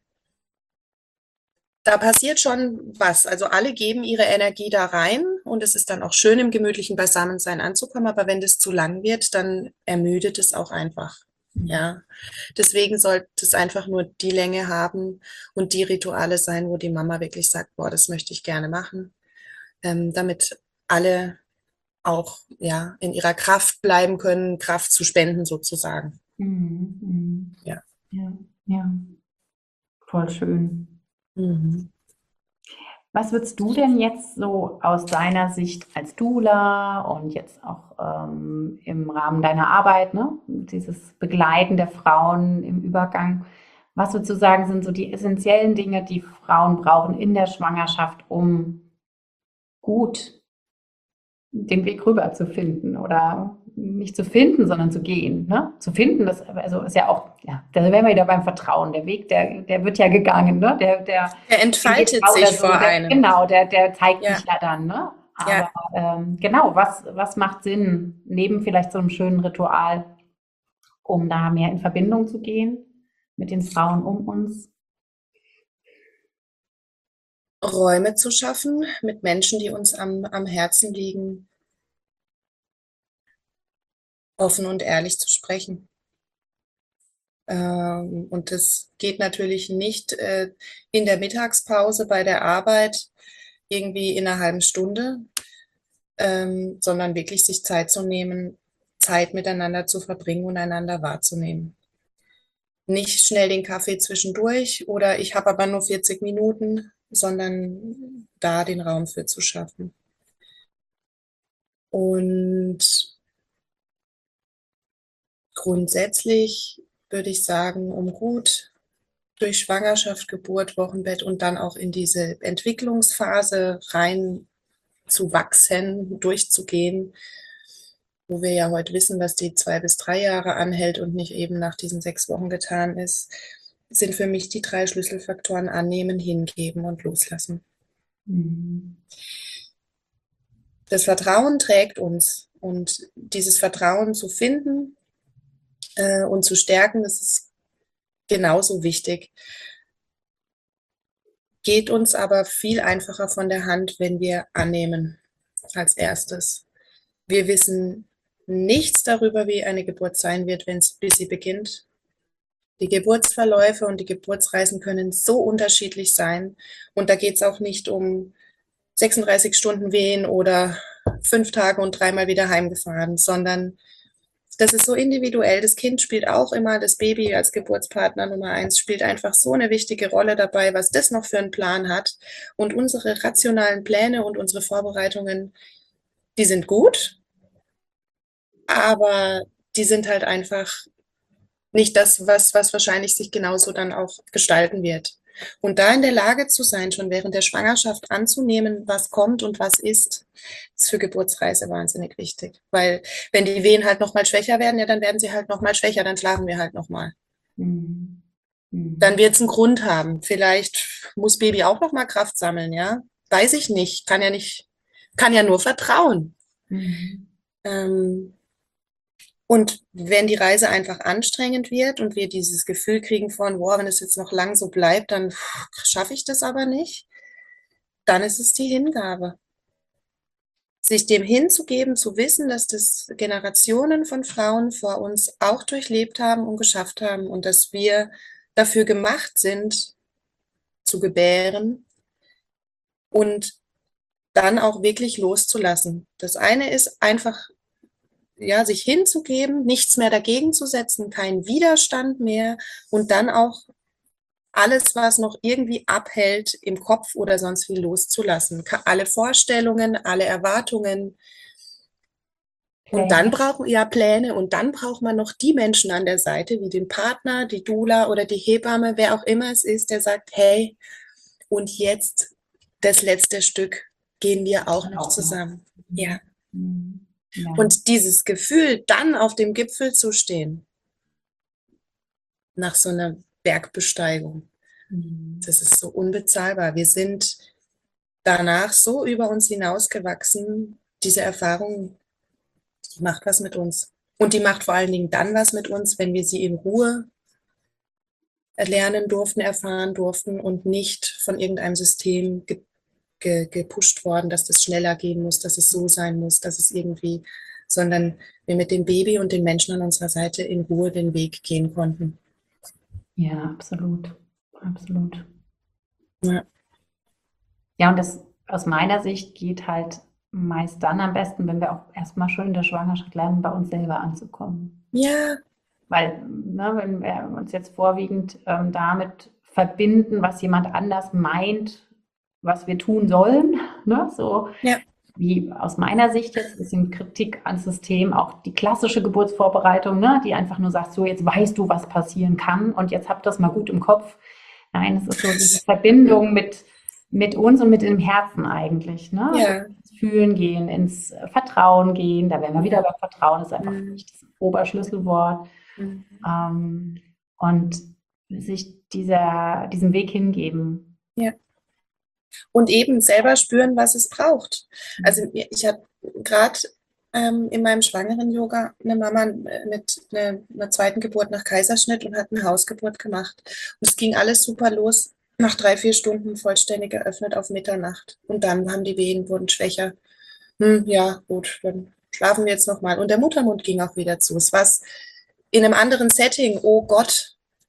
B: da passiert schon was. Also alle geben ihre Energie da rein und es ist dann auch schön, im gemütlichen Beisammensein anzukommen, aber wenn das zu lang wird, dann ermüdet es auch einfach. Ja, deswegen sollte es einfach nur die Länge haben und die Rituale sein, wo die Mama wirklich sagt, boah, das möchte ich gerne machen, ähm, damit alle auch ja in ihrer Kraft bleiben können, Kraft zu spenden sozusagen.
A: Mhm. Mhm.
B: Ja.
A: Ja, ja, voll schön.
B: Mhm.
A: Was würdest du denn jetzt so aus deiner Sicht als Doula und jetzt auch ähm, im Rahmen deiner Arbeit, ne, dieses Begleiten der Frauen im Übergang, was würdest du sagen, sind so die essentiellen Dinge, die Frauen brauchen in der Schwangerschaft, um gut den Weg rüber zu finden oder nicht zu finden, sondern zu gehen, ne? Zu finden, das also ist ja auch, ja, da wären wir wieder beim Vertrauen. Der Weg, der, der wird ja gegangen, ne? Der, der,
B: Er entfaltet
A: oder
B: sich
A: so,
B: vor
A: der,
B: einem.
A: genau, der, der zeigt
B: Ja,
A: sich ja dann, ne? Aber
B: ja.
A: ähm, genau, was, was macht Sinn, neben vielleicht so einem schönen Ritual, um da mehr in Verbindung zu gehen mit den Frauen um uns?
B: Räume zu schaffen mit Menschen, die uns am, am Herzen liegen, offen und ehrlich zu sprechen. Ähm, und das geht natürlich nicht äh, in der Mittagspause bei der Arbeit irgendwie in einer halben Stunde, ähm, sondern wirklich sich Zeit zu nehmen, Zeit miteinander zu verbringen und einander wahrzunehmen. Nicht schnell den Kaffee zwischendurch oder ich habe aber nur vierzig Minuten, sondern da den Raum für zu schaffen. Und grundsätzlich würde ich sagen, um gut durch Schwangerschaft, Geburt, Wochenbett und dann auch in diese Entwicklungsphase rein zu wachsen, durchzugehen, wo wir ja heute wissen, dass die zwei bis drei Jahre anhält und nicht eben nach diesen sechs Wochen getan ist, sind für mich die drei Schlüsselfaktoren: annehmen, hingeben und loslassen.
A: Mhm.
B: Das Vertrauen trägt uns und dieses Vertrauen zu finden äh, und zu stärken, das ist genauso wichtig. Geht uns aber viel einfacher von der Hand, wenn wir annehmen als erstes. Wir wissen nichts darüber, wie eine Geburt sein wird, wenn es bis sie beginnt. Die Geburtsverläufe und die Geburtsreisen können so unterschiedlich sein. Und da geht es auch nicht um sechsunddreißig Stunden Wehen oder fünf Tage und dreimal wieder heimgefahren, sondern das ist so individuell. Das Kind spielt auch immer, das Baby als Geburtspartner Nummer eins spielt einfach so eine wichtige Rolle dabei, was das noch für einen Plan hat. Und unsere rationalen Pläne und unsere Vorbereitungen, die sind gut, aber die sind halt einfach nicht das, was, was wahrscheinlich sich genauso dann auch gestalten wird. Und da in der Lage zu sein, schon während der Schwangerschaft anzunehmen, was kommt und was ist, ist für Geburtsreise wahnsinnig wichtig. Weil wenn die Wehen halt nochmal schwächer werden, ja, dann werden sie halt nochmal schwächer, dann schlafen wir halt nochmal.
A: Mhm. Mhm.
B: Dann wird es einen Grund haben. Vielleicht muss Baby auch nochmal Kraft sammeln, ja. Weiß ich nicht. Kann ja nicht, kann ja nur vertrauen.
A: Mhm.
B: Ähm, Und wenn die Reise einfach anstrengend wird und wir dieses Gefühl kriegen von, boah, wenn es jetzt noch lang so bleibt, dann schaffe ich das aber nicht, dann ist es die Hingabe. Sich dem hinzugeben, zu wissen, dass das Generationen von Frauen vor uns auch durchlebt haben und geschafft haben und dass wir dafür gemacht sind, zu gebären und dann auch wirklich loszulassen. Das eine ist einfach, ja, sich hinzugeben, nichts mehr dagegen zu setzen, keinen Widerstand mehr und dann auch alles, was noch irgendwie abhält, im Kopf oder sonst wie loszulassen. Alle Vorstellungen, alle Erwartungen. Und dann
A: Pläne.
B: brauchen ja Pläne und dann braucht man noch die Menschen an der Seite, wie den Partner, die Doula oder die Hebamme, wer auch immer es ist, der sagt, hey, und jetzt das letzte Stück gehen wir auch noch
A: Auch noch.
B: zusammen. Ja.
A: Mhm. Ja.
B: Und dieses Gefühl, dann auf dem Gipfel zu stehen, nach so einer Bergbesteigung,
A: Mhm.
B: das ist so unbezahlbar. Wir sind danach so über uns hinausgewachsen. Diese Erfahrung, die macht was mit uns. Und die macht vor allen Dingen dann was mit uns, wenn wir sie in Ruhe lernen durften, erfahren durften und nicht von irgendeinem System ge ge gepusht worden, dass das schneller gehen muss, dass es so sein muss, dass es irgendwie, sondern wir mit dem Baby und den Menschen an unserer Seite in Ruhe den Weg gehen konnten.
A: Ja, absolut. Absolut.
B: Ja.
A: Ja, und das aus meiner Sicht geht halt meist dann am besten, wenn wir auch erstmal schon in der Schwangerschaft lernen, bei uns selber anzukommen.
B: Ja.
A: Weil, ne, wenn wir uns jetzt vorwiegend ähm, damit verbinden, was jemand anders meint, was wir tun sollen, ne, so
B: Ja.
A: wie aus meiner Sicht jetzt ein bisschen Kritik ans System, auch die klassische Geburtsvorbereitung, ne, die einfach nur sagt, so jetzt weißt du, was passieren kann und jetzt habt das mal gut im Kopf. Nein, es ist so diese Verbindung mit, mit uns und mit dem Herzen eigentlich. Ne?
B: Ja.
A: Ins Fühlen gehen, ins Vertrauen gehen, da wären wir wieder beim Vertrauen, das ist einfach für mich das Oberschlüsselwort.
B: Mhm.
A: Ähm, und sich dieser, diesem Weg hingeben.
B: Ja. Und eben selber spüren, was es braucht. Also ich habe gerade ähm, in meinem Schwangeren-Yoga eine Mama mit einer, einer zweiten Geburt nach Kaiserschnitt und hat eine Hausgeburt gemacht. Und es ging alles super los, nach drei, vier Stunden vollständig geöffnet auf Mitternacht. Und dann haben die Wehen, wurden schwächer. Hm, ja, gut, dann schlafen wir jetzt nochmal. Und der Muttermund ging auch wieder zu. Es war in einem anderen Setting. Oh Gott,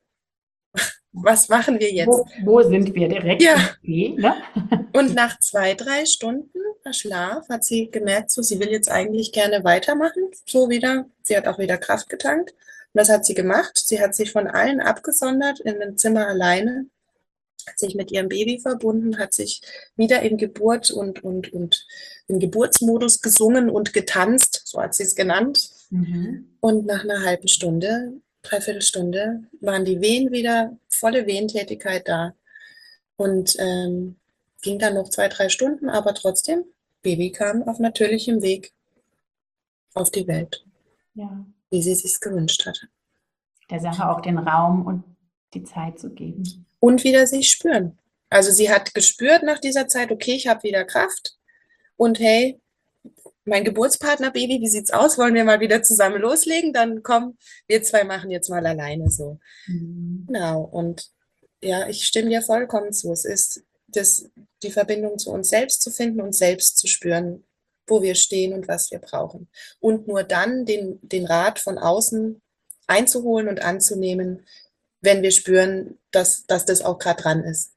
B: was machen wir jetzt?
A: Wo, wo sind wir direkt?
B: Ja.
A: Okay, ne?
B: Und nach zwei, drei Stunden Schlaf hat sie gemerkt, so, sie will jetzt eigentlich gerne weitermachen, so wieder. Sie hat auch wieder Kraft getankt. Und das hat sie gemacht. Sie hat sich von allen abgesondert in einem Zimmer alleine, hat sich mit ihrem Baby verbunden, hat sich wieder in Geburt und, und, und im Geburtsmodus gesungen und getanzt, so hat sie es genannt.
A: Mhm.
B: Und nach einer halben Stunde, dreiviertel Stunde, waren die Wehen wieder, volle Wehentätigkeit da. Und ähm, ging dann noch zwei, drei Stunden, aber trotzdem, Baby kam auf natürlichem Weg auf die Welt,
A: Ja.
B: wie sie es sich gewünscht hatte.
A: Der Sache auch den Raum und die Zeit zu geben.
B: Und wieder sich spüren. Also sie hat gespürt nach dieser Zeit, okay, ich habe wieder Kraft und hey, mein Geburtspartner Baby, wie sieht's aus? Wollen wir mal wieder zusammen loslegen? Dann komm, wir zwei machen jetzt mal alleine so.
A: Mhm.
B: Genau, und ja, ich stimme dir vollkommen zu. Es ist das, die Verbindung zu uns selbst zu finden und selbst zu spüren, wo wir stehen und was wir brauchen. Und nur dann den, den Rat von außen einzuholen und anzunehmen, wenn wir spüren, dass, dass das auch gerade dran ist.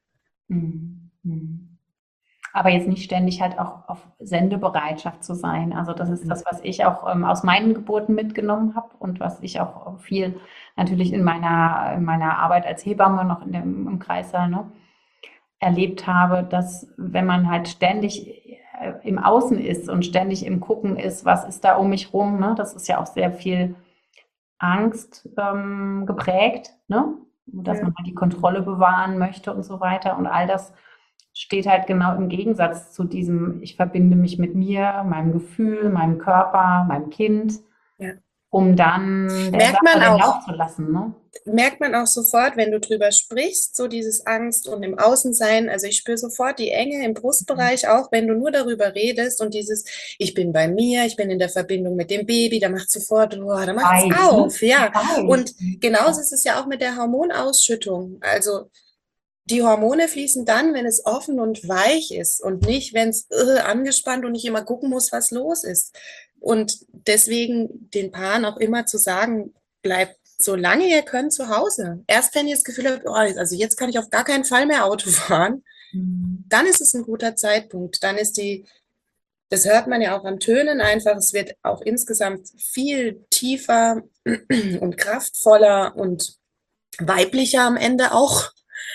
A: Mhm. Aber jetzt nicht ständig halt auch auf Sendebereitschaft zu sein. Also das ist das, was ich auch ähm, aus meinen Geburten mitgenommen habe und was ich auch viel natürlich in meiner, in meiner Arbeit als Hebamme noch in dem, im Kreissaal, ne, erlebt habe, dass wenn man halt ständig im Außen ist und ständig im Gucken ist, was ist da um mich rum, ne, das ist ja auch sehr viel Angst ähm, geprägt, ne, dass
B: Ja.
A: man halt die Kontrolle bewahren möchte und so weiter und all das steht halt genau im Gegensatz zu diesem, ich verbinde mich mit mir, meinem Gefühl, meinem Körper, meinem Kind,
B: Ja.
A: um dann der
B: Merkt man
A: Sache den
B: auch.
A: Lauf zu lassen. Ne?
B: Merkt man auch sofort, wenn du drüber sprichst, so dieses Angst und im Außensein. Also ich spüre sofort die Enge im Brustbereich, auch wenn du nur darüber redest und dieses, ich bin bei mir, ich bin in der Verbindung mit dem Baby, da macht sofort, boah, da macht's
A: Weich,
B: auf,
A: ne?
B: ja.
A: Weich.
B: Und genauso ist es ja auch mit der Hormonausschüttung. Also die Hormone fließen dann, wenn es offen und weich ist und nicht, wenn es äh, angespannt und ich immer gucken muss, was los ist. Und deswegen den Paaren auch immer zu sagen, bleibt solange ihr könnt zu Hause. Erst wenn ihr das Gefühl habt, oh, also jetzt kann ich auf gar keinen Fall mehr Auto fahren,
A: Mhm.
B: dann ist es ein guter Zeitpunkt. Dann ist die, das hört man ja auch an Tönen einfach, es wird auch insgesamt viel tiefer und kraftvoller und weiblicher am Ende auch.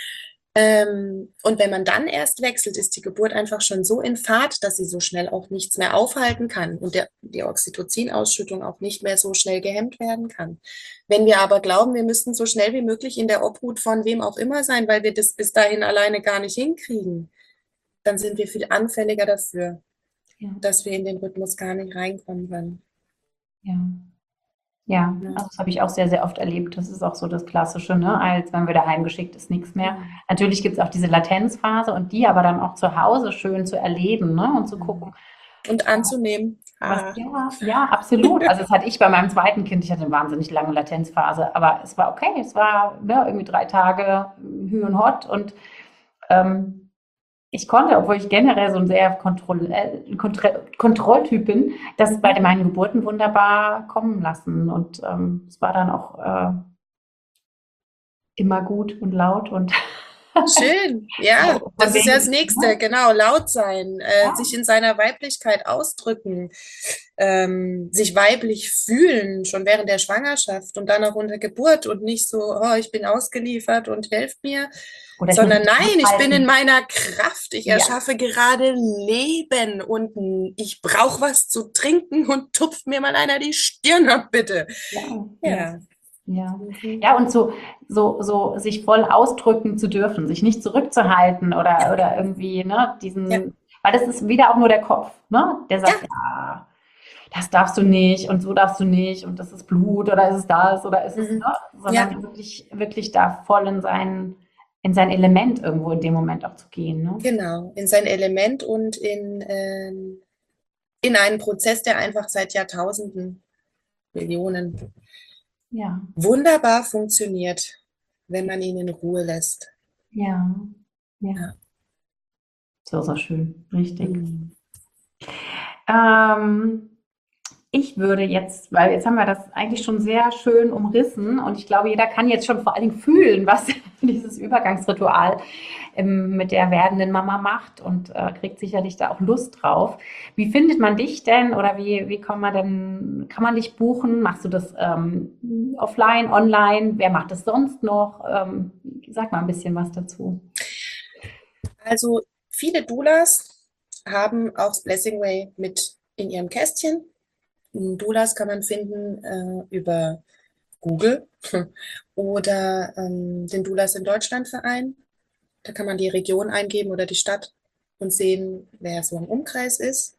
B: Ähm, und wenn man dann erst wechselt, ist die Geburt einfach schon so in Fahrt, dass sie so schnell auch nichts mehr aufhalten kann und der, die Oxytocin-Ausschüttung auch nicht mehr so schnell gehemmt werden kann. Wenn wir aber glauben, wir müssten so schnell wie möglich in der Obhut von wem auch immer sein, weil wir das bis dahin alleine gar nicht hinkriegen, dann sind wir viel anfälliger dafür.
A: Ja,
B: dass wir in den Rhythmus gar nicht reinkommen können.
A: ja. Ja,
B: Ja.
A: also das habe ich auch sehr, sehr oft erlebt. Das ist auch so das Klassische, ne? Als wenn wir daheim geschickt ist, nichts mehr.
B: Mhm.
A: Natürlich gibt es auch diese Latenzphase und die aber dann auch zu Hause schön zu erleben, ne? Und zu gucken,
B: Und anzunehmen.
A: was,
B: Ah.
A: ja, ja, absolut. Also das hatte ich bei meinem zweiten Kind. Ich hatte eine wahnsinnig lange Latenzphase, aber es war okay. Es war, ne, irgendwie drei Tage Hü und Hott und ähm, ich konnte, obwohl ich generell so ein sehr Kontroll äh, Kontro Kontrolltyp bin, das bei meinen Geburten wunderbar kommen lassen. Und ähm, es war dann auch äh, immer gut und laut und
B: Schön, ja,
A: so von
B: das ist ja das
A: wegen,
B: Nächste,
A: ne?
B: genau, laut sein, äh, sich
A: Ja,
B: in seiner Weiblichkeit ausdrücken, ähm, sich weiblich fühlen, schon während der Schwangerschaft und dann auch unter Geburt und nicht so, oh, ich bin ausgeliefert und helft mir,
A: oder ich muss
B: sondern
A: mich
B: nein, ich bin in
A: zurückhalten.
B: meiner Kraft, ich
A: Ja,
B: erschaffe gerade Leben und ich brauche was zu trinken und tupft mir mal einer die Stirn ab, bitte.
A: ja, ja.
B: Ja.
A: Ja.
B: Mhm.
A: Ja, und so, so, so sich voll ausdrücken zu dürfen, sich nicht zurückzuhalten oder,
B: Ja,
A: oder irgendwie, ne,
B: ja,
A: diesen, weil das ist wieder auch nur der Kopf, ne, der
B: ja.
A: sagt, ja, das darfst du nicht und so darfst du nicht und das ist Blut oder ist es das oder ist es,
B: Mhm.
A: ne,
B: Ja.
A: sondern wirklich, wirklich da voll in sein, in sein Element irgendwo in dem Moment auch zu gehen, ne?
B: Genau, in sein Element und in, ähm, in einen Prozess, der einfach seit Jahrtausenden, Millionen
A: Ja,
B: wunderbar funktioniert, wenn man ihn in Ruhe lässt.
A: ja, ja.
B: Ja.
A: So, so schön, richtig.
B: Mhm.
A: Ähm, Ich würde jetzt, weil jetzt haben wir das eigentlich schon sehr schön umrissen und ich glaube, jeder kann jetzt schon vor allen Dingen fühlen, was dieses Übergangsritual ähm, mit der werdenden Mama macht und äh, kriegt sicherlich da auch Lust drauf. Wie findet man dich denn oder wie, wie kann man denn, kann man dich buchen? Machst du das ähm, offline, online? Wer macht das sonst noch? Ähm, sag mal ein bisschen was dazu.
B: Also viele Doulas haben auch das Blessing Way mit in ihrem Kästchen. Doulas kann man finden äh, über Google oder ähm, den Doulas in Deutschland Verein. Da kann man die Region eingeben oder die Stadt und sehen, wer so im Umkreis ist.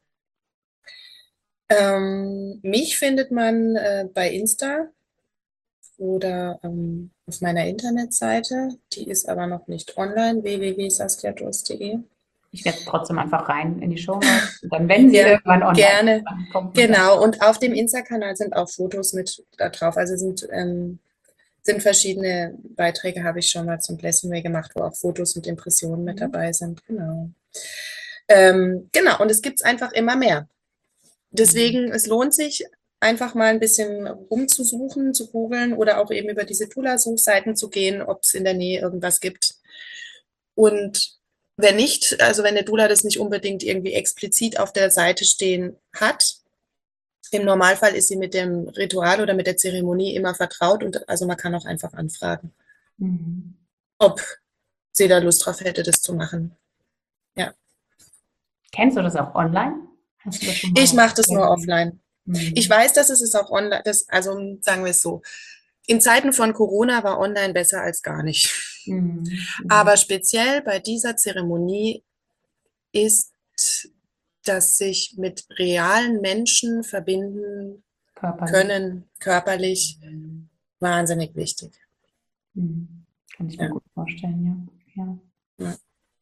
B: Ähm, mich findet man äh, bei Insta oder ähm, auf meiner Internetseite. Die ist aber noch nicht online, w w w punkt saskiados punkt de.
A: Ich werde trotzdem einfach rein in die Show Notes. Und dann, wenn sie
B: Ja,
A: irgendwann online ist,
B: gerne.
A: dann kommt man da.
B: Genau. Und auf dem Insta-Kanal sind auch Fotos mit da drauf. Also sind, ähm, sind verschiedene Beiträge, habe ich schon mal zum Blessing Way gemacht, wo auch Fotos und Impressionen mit
A: Mhm.
B: dabei sind. Genau. Ähm, genau. Und es gibt es einfach immer mehr.
A: Mhm.
B: Deswegen, es lohnt sich, einfach mal ein bisschen rumzusuchen, zu googeln oder auch eben über diese Tula-Suchseiten zu gehen, ob es in der Nähe irgendwas gibt. Und wenn nicht, also wenn der Dula das nicht unbedingt irgendwie explizit auf der Seite stehen hat, im Normalfall ist sie mit dem Ritual oder mit der Zeremonie immer vertraut und also man kann auch einfach anfragen,
A: Mhm.
B: ob sie da Lust drauf hätte, das zu machen. Ja.
A: Kennst du das auch online? Hast du das schon
B: Ich
A: mal
B: mache das nur
A: gesehen?
B: offline. Ich
A: Mhm.
B: weiß, dass es ist auch online, das, also sagen wir es so. In Zeiten von Corona war online besser als gar nicht.
A: Mhm. Mhm.
B: Aber speziell bei dieser Zeremonie ist das sich mit realen Menschen verbinden
A: Körperlich.
B: können, körperlich, wahnsinnig wichtig.
A: Mhm. Kann ich mir
B: Ja.
A: gut vorstellen, ja. Ja.
B: Ja.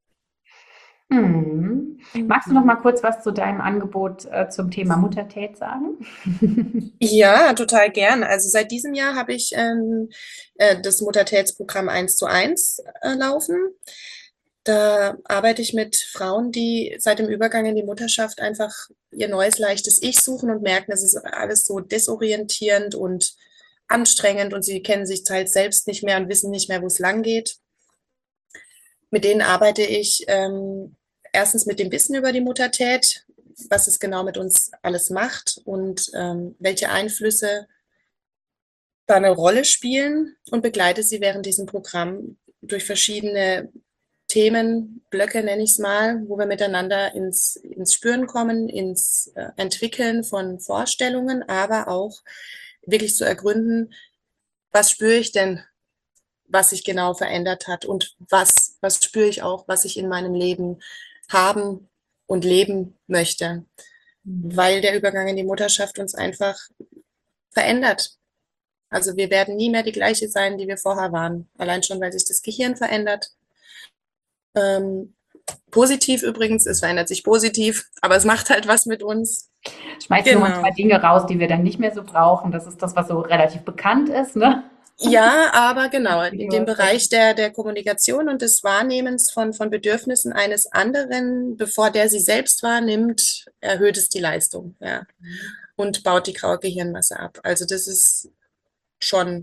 A: Mhm. Magst du noch
B: Mhm.
A: mal kurz was zu deinem Angebot äh, zum Thema Muttertät sagen?
B: Ja, total gern. Also seit diesem Jahr habe ich ähm, äh, das Muttertätsprogramm eins zu eins äh, laufen. Da arbeite ich mit Frauen, die seit dem Übergang in die Mutterschaft einfach ihr neues, leichtes Ich suchen und merken, es ist alles so desorientierend und anstrengend und sie kennen sich teils selbst nicht mehr und wissen nicht mehr, wo es lang geht. Mit denen arbeite ich ähm, erstens mit dem Wissen über die Muttertät, was es genau mit uns alles macht und ähm, welche Einflüsse da eine Rolle spielen und begleite sie während diesem Programm durch verschiedene Themenblöcke, nenne ich es mal, wo wir miteinander ins, ins Spüren kommen, ins äh, Entwickeln von Vorstellungen, aber auch wirklich zu ergründen, was spüre ich denn, was sich genau verändert hat und was, was spüre ich auch, was ich in meinem Leben haben und leben möchte, weil der Übergang in die Mutterschaft uns einfach verändert. Also wir werden nie mehr die gleiche sein, die wir vorher waren. Allein schon, weil sich das Gehirn verändert. Ähm, positiv übrigens, es verändert sich positiv, aber es macht halt was mit uns.
A: Schmeißt nur manchmal
B: Genau.
A: Dinge raus, die wir dann nicht mehr so brauchen. Das ist das, was so relativ bekannt ist, ne?
B: Ja, aber genau, in
A: Die
B: dem
A: Übersprechen.
B: Bereich der, der Kommunikation und des Wahrnehmens von, von Bedürfnissen eines anderen, bevor der sie selbst wahrnimmt, erhöht es die Leistung, ja, und baut die graue Gehirnmasse ab. Also das ist schon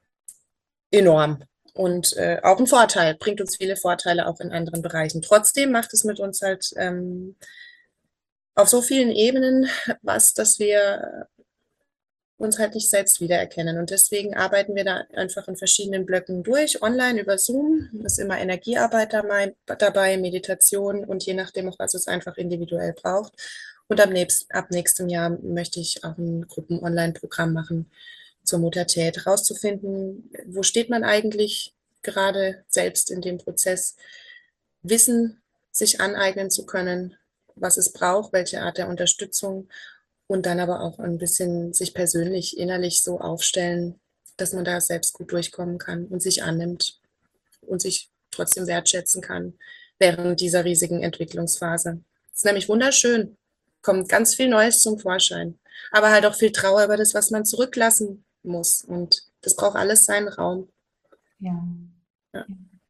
B: enorm und äh, auch ein Vorteil, bringt uns viele Vorteile auch in anderen Bereichen. Trotzdem macht es mit uns halt ähm, auf so vielen Ebenen was, dass wir uns halt nicht selbst wiedererkennen. Und deswegen arbeiten wir da einfach in verschiedenen Blöcken durch, online über Zoom. Da ist immer Energiearbeit dabei, Meditation und je nachdem auch, was es einfach individuell braucht. Und ab, nächst, ab nächstem Jahr möchte ich auch ein Gruppen-Online-Programm machen zur Muttertät, rauszufinden, wo steht man eigentlich gerade selbst in dem Prozess, Wissen sich aneignen zu können, was es braucht, welche Art der Unterstützung und dann aber auch ein bisschen sich persönlich, innerlich so aufstellen, dass man da selbst gut durchkommen kann und sich annimmt und sich trotzdem wertschätzen kann während dieser riesigen Entwicklungsphase. Es ist nämlich wunderschön, kommt ganz viel Neues zum Vorschein, aber halt auch viel Trauer über das, was man zurücklassen muss und das braucht alles seinen Raum.
A: Ja.
B: Ja.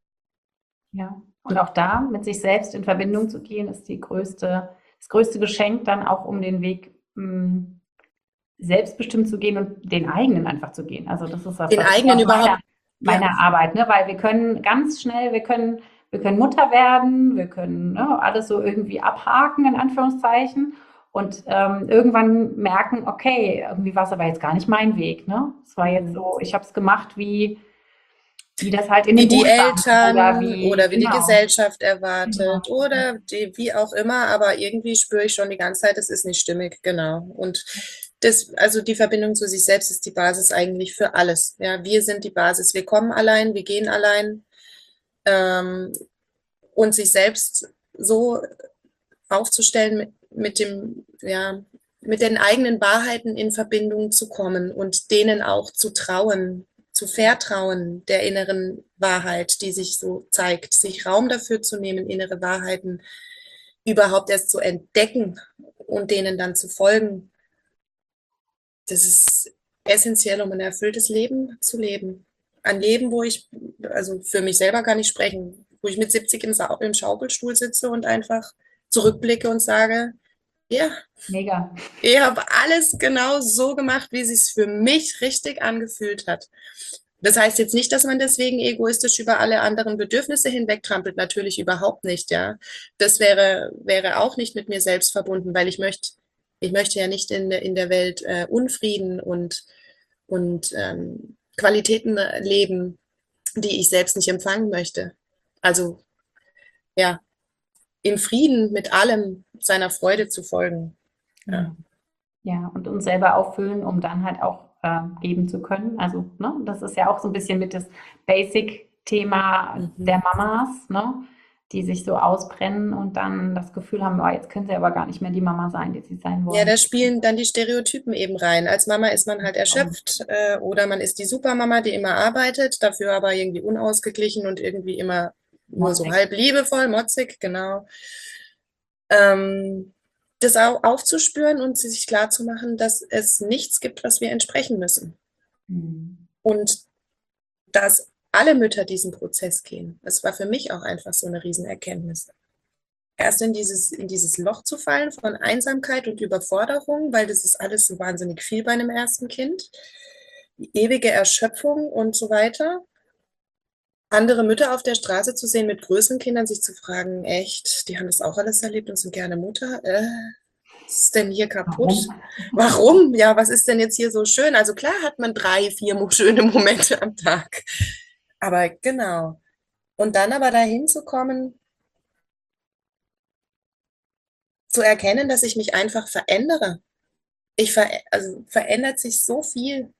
A: Ja. Und auch da mit sich selbst in Verbindung zu gehen, ist die größte, das größte Geschenk dann auch, um den Weg mh, selbstbestimmt zu gehen und den eigenen einfach zu gehen. Also das ist das,
B: Den
A: das ist ja
B: eigenen
A: meiner,
B: überhaupt, ja,
A: meiner Arbeit, ne? Weil wir können ganz schnell, wir können, wir können Mutter werden, wir können ne, alles so irgendwie abhaken, in Anführungszeichen. Und ähm, irgendwann merken, okay, irgendwie war es aber jetzt gar nicht mein Weg. Ne? Es war jetzt so, ich habe es gemacht, wie, wie das halt in
B: wie
A: dem
B: die
A: Buch stand. Oder
B: Eltern
A: wie,
B: oder wie die
A: genau,
B: Gesellschaft erwartet
A: genau.
B: oder die, wie auch immer, aber irgendwie spüre ich schon die ganze Zeit, es ist nicht stimmig, genau. Und das, also die Verbindung zu sich selbst ist die Basis eigentlich für alles. Ja, wir sind die Basis. Wir kommen allein, wir gehen allein. Ähm, und sich selbst so aufzustellen mit, mit dem, ja, mit den eigenen Wahrheiten in Verbindung zu kommen und denen auch zu trauen, zu vertrauen der inneren Wahrheit, die sich so zeigt, sich Raum dafür zu nehmen, innere Wahrheiten überhaupt erst zu entdecken und denen dann zu folgen. Das ist essentiell, um ein erfülltes Leben zu leben. Ein Leben, wo ich, also für mich selber kann ich sprechen, wo ich mit siebzig im, Sa im Schaukelstuhl sitze und einfach zurückblicke und sage, ja,
A: Mega.
B: ich habe alles genau so gemacht, wie es sich für mich richtig angefühlt hat. Das heißt jetzt nicht, dass man deswegen egoistisch über alle anderen Bedürfnisse hinwegtrampelt, natürlich überhaupt nicht, ja. Das wäre, wäre auch nicht mit mir selbst verbunden, weil ich möchte, ich möchte ja nicht in, in der Welt äh, Unfrieden und, und ähm, Qualitäten leben, die ich selbst nicht empfangen möchte. Also ja, im Frieden mit allem seiner Freude zu folgen. Ja.
A: Ja. Ja, und uns selber auffüllen, um dann halt auch äh, geben zu können. Also, ne, das ist ja auch so ein bisschen mit das Basic-Thema der
B: Mhm.
A: Mamas, ne, die sich so ausbrennen und dann das Gefühl haben, oh, jetzt können sie aber gar nicht mehr die Mama sein, die sie sein
B: Ja,
A: wollen.
B: da spielen dann die Stereotypen eben rein. Als Mama ist man halt erschöpft äh, oder man ist die Supermama, die immer arbeitet, dafür aber irgendwie unausgeglichen und irgendwie immer nur so
A: Motzig.
B: halb liebevoll, motzig, genau. Ähm, das auch aufzuspüren und sich klarzumachen, dass es nichts gibt, was wir entsprechen müssen.
A: Hm.
B: Und dass alle Mütter diesen Prozess gehen. Das war für mich auch einfach so eine Riesenerkenntnis. Erst in dieses, in dieses Loch zu fallen von Einsamkeit und Überforderung, weil das ist alles so wahnsinnig viel bei einem ersten Kind. Die ewige Erschöpfung und so weiter. Andere Mütter auf der Straße zu sehen mit größeren Kindern, sich zu fragen, echt, die haben das auch alles erlebt und sind gerne Mutter. Äh, was ist denn hier kaputt?
A: Warum?
B: Warum? Ja, was ist denn jetzt hier so schön? Also klar hat man drei, vier schöne Momente am Tag. Aber genau. Und dann aber dahin zu kommen, zu erkennen, dass ich mich einfach verändere. Ich ver also verändert sich so viel.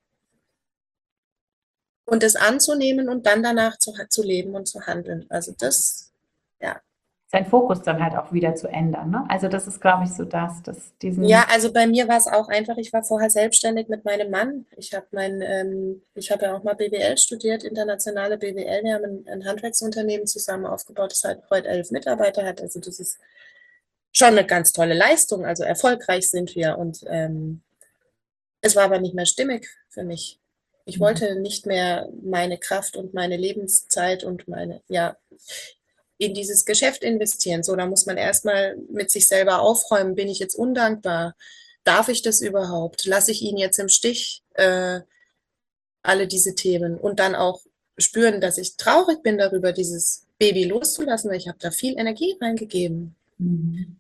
B: Und das anzunehmen und dann danach zu, zu leben und zu handeln. Also das, ja.
A: seinen Fokus dann halt auch wieder zu ändern. Ne? Also das ist, glaube ich, so das, dass diesen...
B: Ja, also bei mir war es auch einfach, ich war vorher selbstständig mit meinem Mann. Ich habe mein, ähm, ich habe ja auch mal B W L studiert, internationale B W L. Wir haben ein, ein Handwerksunternehmen zusammen aufgebaut, das halt heute elf Mitarbeiter hat. Also das ist schon eine ganz tolle Leistung. Also erfolgreich sind wir. Und ähm, es war aber nicht mehr stimmig für mich. Ich wollte nicht mehr meine Kraft und meine Lebenszeit und meine, ja, in dieses Geschäft investieren. So, da muss man erstmal mit sich selber aufräumen. Bin ich jetzt undankbar? Darf ich das überhaupt? Lasse ich ihn jetzt im Stich? Äh, alle diese Themen. Und dann auch spüren, dass ich traurig bin darüber, dieses Baby loszulassen, weil ich habe da viel Energie reingegeben.
A: Mhm.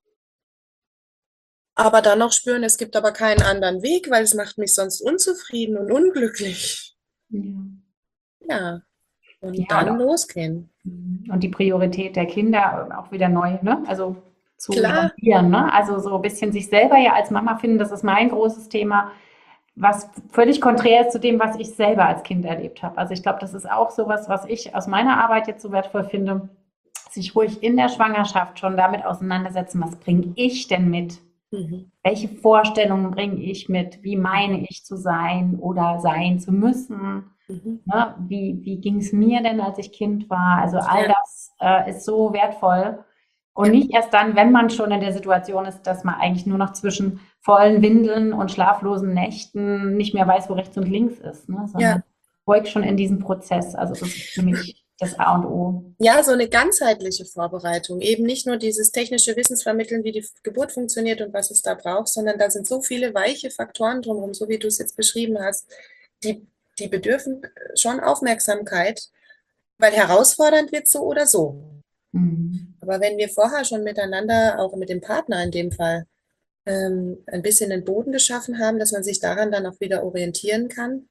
B: Aber dann noch spüren, es gibt aber keinen anderen Weg, weil es macht mich sonst unzufrieden und unglücklich.
A: Ja.
B: Ja, und
A: Ja,
B: dann
A: und,
B: losgehen.
A: und die Priorität der Kinder auch wieder neu, ne? Also zu
B: Klar.
A: sondieren, ne? Also so ein bisschen sich selber ja als Mama finden, das ist mein großes Thema, was völlig konträr ist zu dem, was ich selber als Kind erlebt habe. Also ich glaube, das ist auch sowas, was ich aus meiner Arbeit jetzt so wertvoll finde, sich ruhig in der Schwangerschaft schon damit auseinandersetzen, was bringe ich denn mit?
B: Mhm.
A: Welche Vorstellungen bringe ich mit? Wie meine ich zu sein oder sein zu müssen?
B: Mhm.
A: Ne? Wie, wie ging es mir denn, als ich Kind war? Also all
B: Ja.
A: das äh, ist so wertvoll. Und
B: Ja.
A: nicht erst dann, wenn man schon in der Situation ist, dass man eigentlich nur noch zwischen vollen Windeln und schlaflosen Nächten nicht mehr weiß, wo rechts und links ist, ne? Sondern
B: Ja.
A: ruhig schon in diesem Prozess. Also das ist für mich das A und O.
B: Ja, so eine ganzheitliche Vorbereitung. Eben nicht nur dieses technische Wissensvermitteln, wie die Geburt funktioniert und was es da braucht, sondern da sind so viele weiche Faktoren drumherum, so wie du es jetzt beschrieben hast, die, die bedürfen schon Aufmerksamkeit, weil herausfordernd wird so oder so.
A: Mhm.
B: Aber wenn wir vorher schon miteinander, auch mit dem Partner in dem Fall, ähm, ein bisschen den Boden geschaffen haben, dass man sich daran dann auch wieder orientieren kann,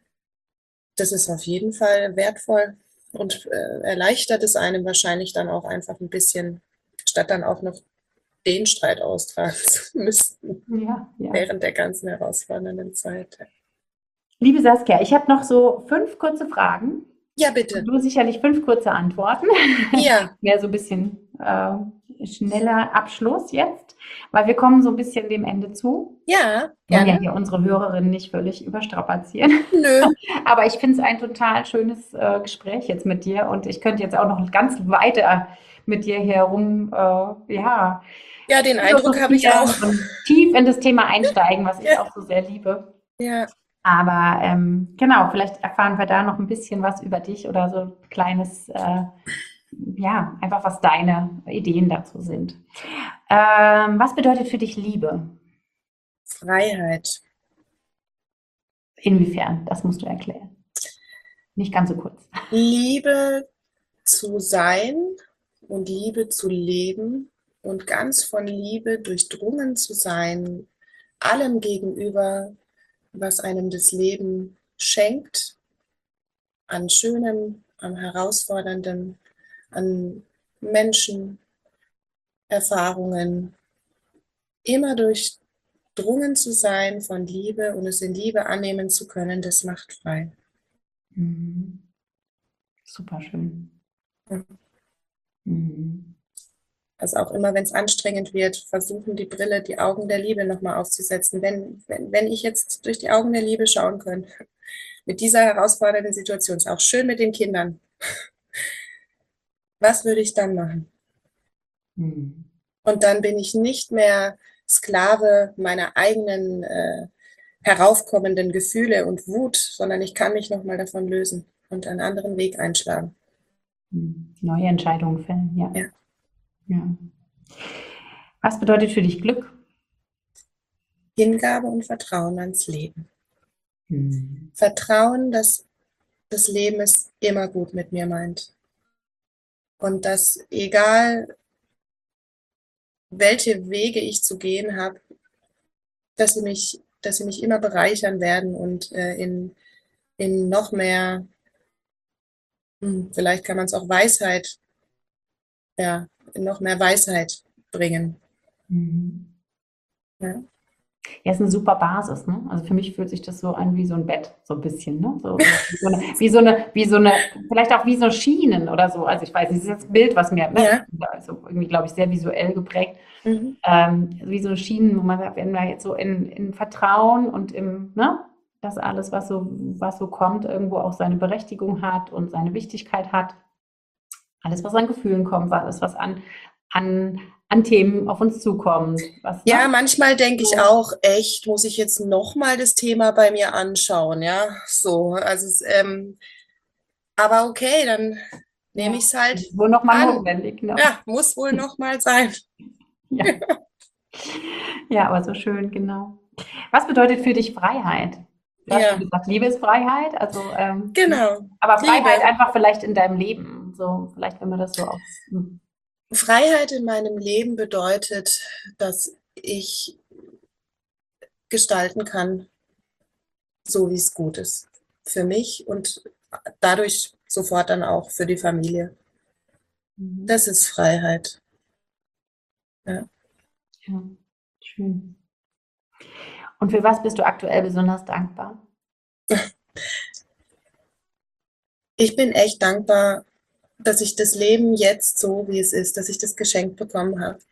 B: das ist auf jeden Fall wertvoll und äh, erleichtert es einem wahrscheinlich dann auch einfach ein bisschen, statt dann auch noch den Streit austragen zu müssen
A: Ja, ja.
B: während der ganzen herausfordernden Zeit.
A: Liebe Saskia, ich habe noch so fünf kurze Fragen.
B: Ja,
A: Und
B: bitte.
A: du sicherlich fünf kurze Antworten.
B: Ja,
A: Wäre so ein bisschen äh, schneller Abschluss jetzt, weil wir kommen so ein bisschen dem Ende zu.
B: ja,
A: Wir wollen ja
B: gerne.
A: hier unsere Hörerinnen nicht völlig überstrapazieren.
B: Nö.
A: Aber ich finde es ein total schönes äh, Gespräch jetzt mit dir und ich könnte jetzt auch noch ganz weiter mit dir herum, äh, ja,
B: Ja, den Eindruck habe ich auch.
A: philosophieren und tief in das Thema einsteigen, was ich auch so sehr liebe.
B: Ja,
A: Aber ähm, genau, vielleicht erfahren wir da noch ein bisschen was über dich oder so ein kleines, äh, ja, einfach was deine Ideen dazu sind. Ähm, was bedeutet für dich Liebe?
B: Freiheit.
A: Inwiefern? Das musst du erklären. Nicht ganz so kurz.
B: Liebe zu sein und Liebe zu leben und ganz von Liebe durchdrungen zu sein, allem gegenüber, was einem das Leben schenkt, an Schönem, an Herausforderndem, an Menschen, Erfahrungen, immer durchdrungen zu sein von Liebe und es in Liebe annehmen zu können, das macht frei.
A: Mhm. Super schön. Mhm.
B: Also auch immer, wenn es anstrengend wird, versuchen die Brille, die Augen der Liebe nochmal aufzusetzen. Wenn, wenn, wenn ich jetzt durch die Augen der Liebe schauen könnte, mit dieser herausfordernden Situation, ist auch schön mit den Kindern, was würde ich dann machen?
A: Mhm.
B: Und dann bin ich nicht mehr Sklave meiner eigenen äh, heraufkommenden Gefühle und Wut, sondern ich kann mich nochmal davon lösen und einen anderen Weg einschlagen.
A: Mhm. Neue Entscheidungen fällen, ja.
B: Ja.
A: Ja. Was bedeutet für dich Glück?
B: Hingabe und Vertrauen ans Leben.
A: Mhm.
B: Vertrauen, dass das Leben es immer gut mit mir meint. Und dass egal, welche Wege ich zu gehen habe, dass sie mich, dass sie mich immer bereichern werden und äh, in, in noch mehr, hm, vielleicht kann man es auch Weisheit, ja, in noch mehr Weisheit bringen.
A: Mhm.
B: Ja.
A: Ja, ist eine super Basis, ne? Also für mich fühlt sich das so an wie so ein Bett, so ein bisschen, ne? So, wie so eine, wie so eine, wie so eine, vielleicht auch wie so Schienen oder so. Also ich weiß nicht, das ist jetzt ein Bild, was mir, ne?
B: Ja.
A: Also irgendwie, glaube ich, sehr visuell geprägt.
B: Mhm.
A: Ähm, wie so Schienen, wo man sagt, wenn wir jetzt so in, in Vertrauen und im, ne? Dass alles, was so, was so kommt, irgendwo auch seine Berechtigung hat und seine Wichtigkeit hat. Alles, was an Gefühlen kommt, alles, was an, an, an Themen auf uns zukommt. Was,
B: Ja,
A: ne?
B: manchmal denke ich
A: So.
B: auch, echt, muss ich jetzt nochmal das Thema bei mir anschauen, ja, so, also, es, ähm, aber okay, dann nehme
A: Ja,
B: ich es
A: das
B: halt
A: ist wohl nochmal
B: an.
A: notwendig, ne?
B: Ja, muss wohl nochmal sein.
A: Ja. Ja, aber so schön, genau. Was bedeutet für dich Freiheit? Du hast schon
B: Ja,
A: gesagt, Liebe ist Freiheit, also, ähm, ne?
B: genau.
A: Aber Freiheit
B: Liebe.
A: einfach vielleicht in deinem Leben, so vielleicht, wenn man das so auf hm,
B: Freiheit in meinem Leben bedeutet, dass ich gestalten kann, so wie es gut ist. Für mich und dadurch sofort dann auch für die Familie.
A: mhm,
B: Das ist Freiheit. Ja.
A: ja, schön. Und für was bist du aktuell besonders dankbar?
B: Ich bin echt dankbar, dass ich das Leben jetzt so, wie es ist, dass ich das geschenkt bekommen habe.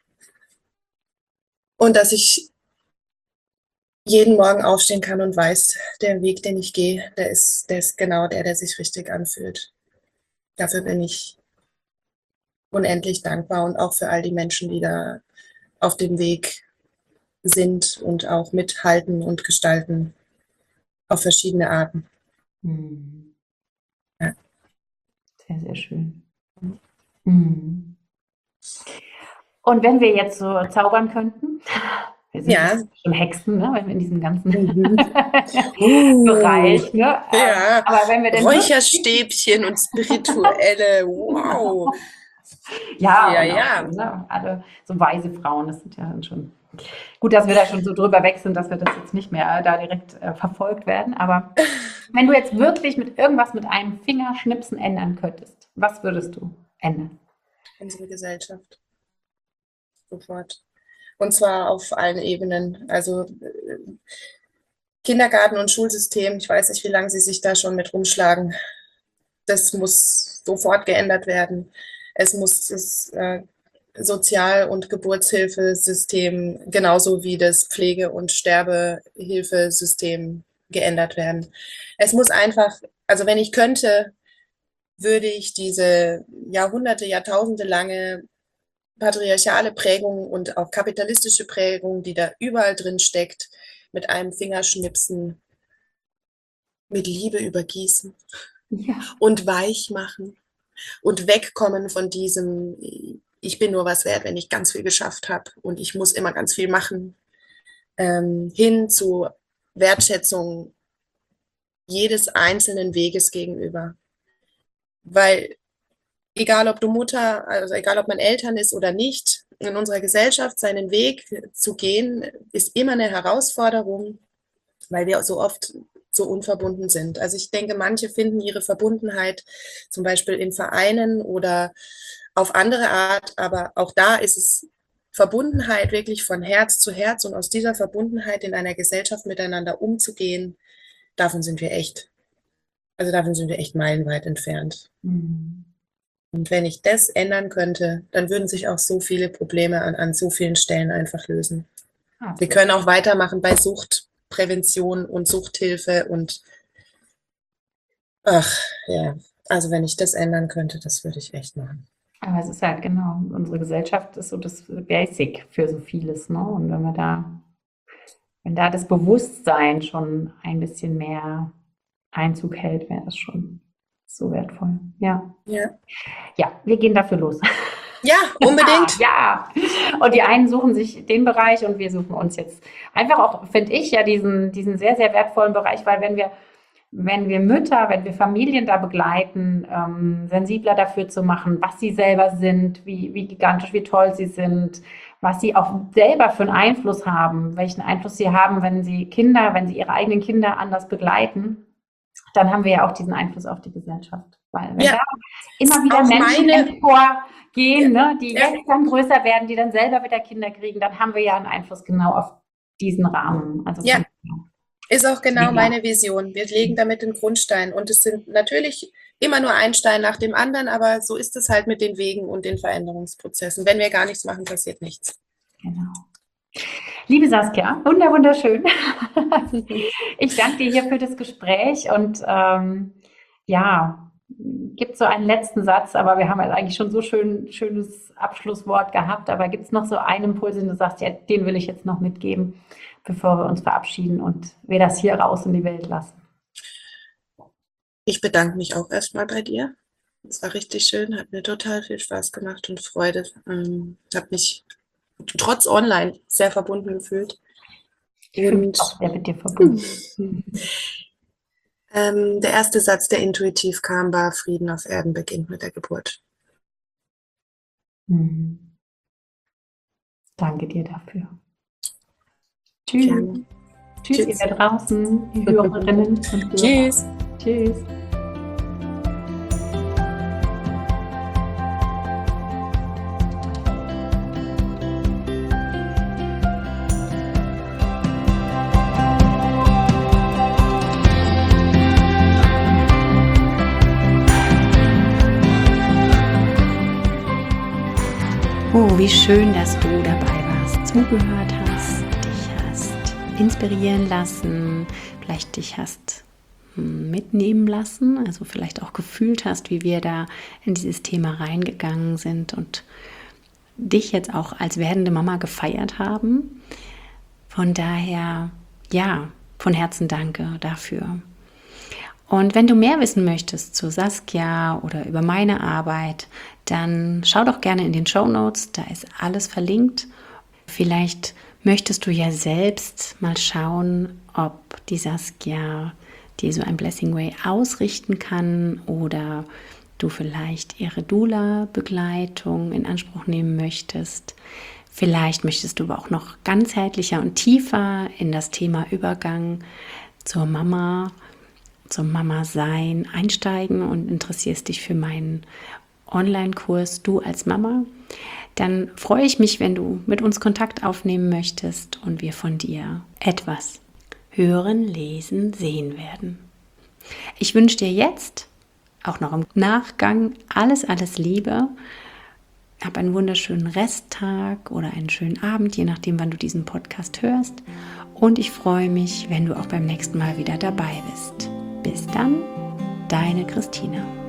B: Und dass ich jeden Morgen aufstehen kann und weiß, der Weg, den ich gehe, der ist, der ist genau der, der sich richtig anfühlt. Dafür bin ich unendlich dankbar und auch für all die Menschen, die da auf dem Weg sind und auch mithalten und gestalten auf verschiedene Arten.
A: Mhm.
B: Ja.
A: Sehr, sehr schön. Mhm. Und wenn wir jetzt so zaubern könnten, wir sind ja
B: Ja.
A: schon Hexen, ne, wenn wir in diesem ganzen
B: Mhm. Uh,
A: Bereich, ne? Ähm,
B: ja.
A: aber wenn wir denn wirklich,
B: Räucherstäbchen und spirituelle. Wow.
A: ja,
B: Ja,
A: und auch so,
B: ja.
A: ne? Alle so weise Frauen, das sind ja dann schon gut, dass wir da schon so drüber weg sind, dass wir das jetzt nicht mehr da direkt äh, verfolgt werden. Aber wenn du jetzt wirklich mit irgendwas mit einem Fingerschnipsen ändern könntest, was würdest du ändern?
B: Unsere Gesellschaft. Sofort. Und zwar auf allen Ebenen. Also äh, Kindergarten und Schulsystem, ich weiß nicht, wie lange sie sich da schon mit rumschlagen. Das muss sofort geändert werden. Es muss das äh, Sozial- und Geburtshilfesystem genauso wie das Pflege- und Sterbehilfesystem geändert werden. Es muss einfach, also wenn ich könnte, würde ich diese Jahrhunderte, Jahrtausende lange patriarchale Prägung und auch kapitalistische Prägung, die da überall drin steckt, mit einem Fingerschnipsen mit Liebe übergießen
A: Ja.
B: und weich machen und wegkommen von diesem, ich bin nur was wert, wenn ich ganz viel geschafft habe und ich muss immer ganz viel machen, ähm, hin zu Wertschätzung jedes einzelnen Weges gegenüber. Weil egal ob du Mutter, also egal ob man Eltern ist oder nicht, in unserer Gesellschaft seinen Weg zu gehen, ist immer eine Herausforderung, weil wir so oft so unverbunden sind. Also ich denke, manche finden ihre Verbundenheit zum Beispiel in Vereinen oder auf andere Art, aber auch da ist es Verbundenheit wirklich von Herz zu Herz und aus dieser Verbundenheit in einer Gesellschaft miteinander umzugehen, davon sind wir echt, also davon sind wir echt meilenweit entfernt.
A: Mhm.
B: Und wenn ich das ändern könnte, dann würden sich auch so viele Probleme an, an so vielen Stellen einfach lösen. Wir
A: Absolut.
B: können auch weitermachen bei Suchtprävention und Suchthilfe und ach ja, also wenn ich das ändern könnte, das würde ich echt machen.
A: Aber es ist halt genau, unsere Gesellschaft ist so das Basic für so vieles, ne? Und wenn wir da, wenn da das Bewusstsein schon ein bisschen mehr Einzug hält, wäre das schon so wertvoll. Ja.
B: Ja,
A: Ja, wir gehen dafür los.
B: ja,
A: Ja,
B: unbedingt.
A: ja. Und die einen suchen sich den Bereich und wir suchen uns jetzt einfach auch, finde ich, ja, diesen, diesen sehr, sehr wertvollen Bereich, weil wenn wir, wenn wir Mütter, wenn wir Familien da begleiten, ähm, sensibler dafür zu machen, was sie selber sind, wie, wie gigantisch, wie toll sie sind, was sie auch selber für einen Einfluss haben, welchen Einfluss sie haben, wenn sie Kinder, wenn sie ihre eigenen Kinder anders begleiten, dann haben wir ja auch diesen Einfluss auf die Gesellschaft. Weil wenn da
B: Ja,
A: immer wieder
B: auch
A: Menschen
B: meine, ja,
A: emporgehen, ne, die
B: ja,
A: jetzt dann größer werden, die dann selber wieder Kinder kriegen, dann haben wir ja einen Einfluss genau auf diesen Rahmen. Also
B: Ja,
A: von,
B: ist auch genau
A: mega.
B: meine Vision. Wir legen damit den Grundstein und es sind natürlich immer nur ein Stein nach dem anderen, aber so ist es halt mit den Wegen und den Veränderungsprozessen. Wenn wir gar nichts machen, passiert nichts.
A: Genau. Liebe Saskia, wunder wunderschön. Ich danke dir hier für das Gespräch und ähm, ja, gibt so einen letzten Satz, aber wir haben jetzt eigentlich schon so schön schönes Abschlusswort gehabt, aber gibt es noch so einen Impuls, den du sagst, ja, den will ich jetzt noch mitgeben, bevor wir uns verabschieden und wir das hier raus in die Welt lassen?
B: Ich bedanke mich auch erstmal bei dir. Es war richtig schön, hat mir total viel Spaß gemacht und Freude. Ähm, habe mich trotz online sehr verbunden gefühlt.
A: Ich fühle mich
B: Und
A: auch sehr mit dir verbunden.
B: ähm, der erste Satz, der intuitiv kam, war: Frieden auf Erden beginnt mit der Geburt.
A: Mhm. Danke dir dafür. Tschüss.
B: Gerne.
A: Tschüss,
B: Tschüss.
A: ihr da draußen, die Hörerinnen und Hörer.
B: Tschüss.
A: Tschüss. Oh, wie schön, dass du dabei warst, zugehört hast, dich hast inspirieren lassen, vielleicht dich hast mitnehmen lassen, also vielleicht auch gefühlt hast, wie wir da in dieses Thema reingegangen sind und dich jetzt auch als werdende Mama gefeiert haben. Von daher, ja, von Herzen danke dafür. Und wenn du mehr wissen möchtest zu Saskia oder über meine Arbeit, dann schau doch gerne in den Shownotes, da ist alles verlinkt. Vielleicht möchtest du ja selbst mal schauen, ob die Saskia dir so ein Blessing Way ausrichten kann oder du vielleicht ihre Doula-Begleitung in Anspruch nehmen möchtest. Vielleicht möchtest du aber auch noch ganzheitlicher und tiefer in das Thema Übergang zur Mama, zum Mama-Sein einsteigen und interessierst dich für meinen Online-Kurs Du als Mama, dann freue ich mich, wenn du mit uns Kontakt aufnehmen möchtest und wir von dir etwas hören, lesen, sehen werden. Ich wünsche dir jetzt, auch noch im Nachgang, alles, alles Liebe. Hab einen wunderschönen Resttag oder einen schönen Abend, je nachdem, wann du diesen Podcast hörst. Und ich freue mich, wenn du auch beim nächsten Mal wieder dabei bist. Bis dann, deine Christina.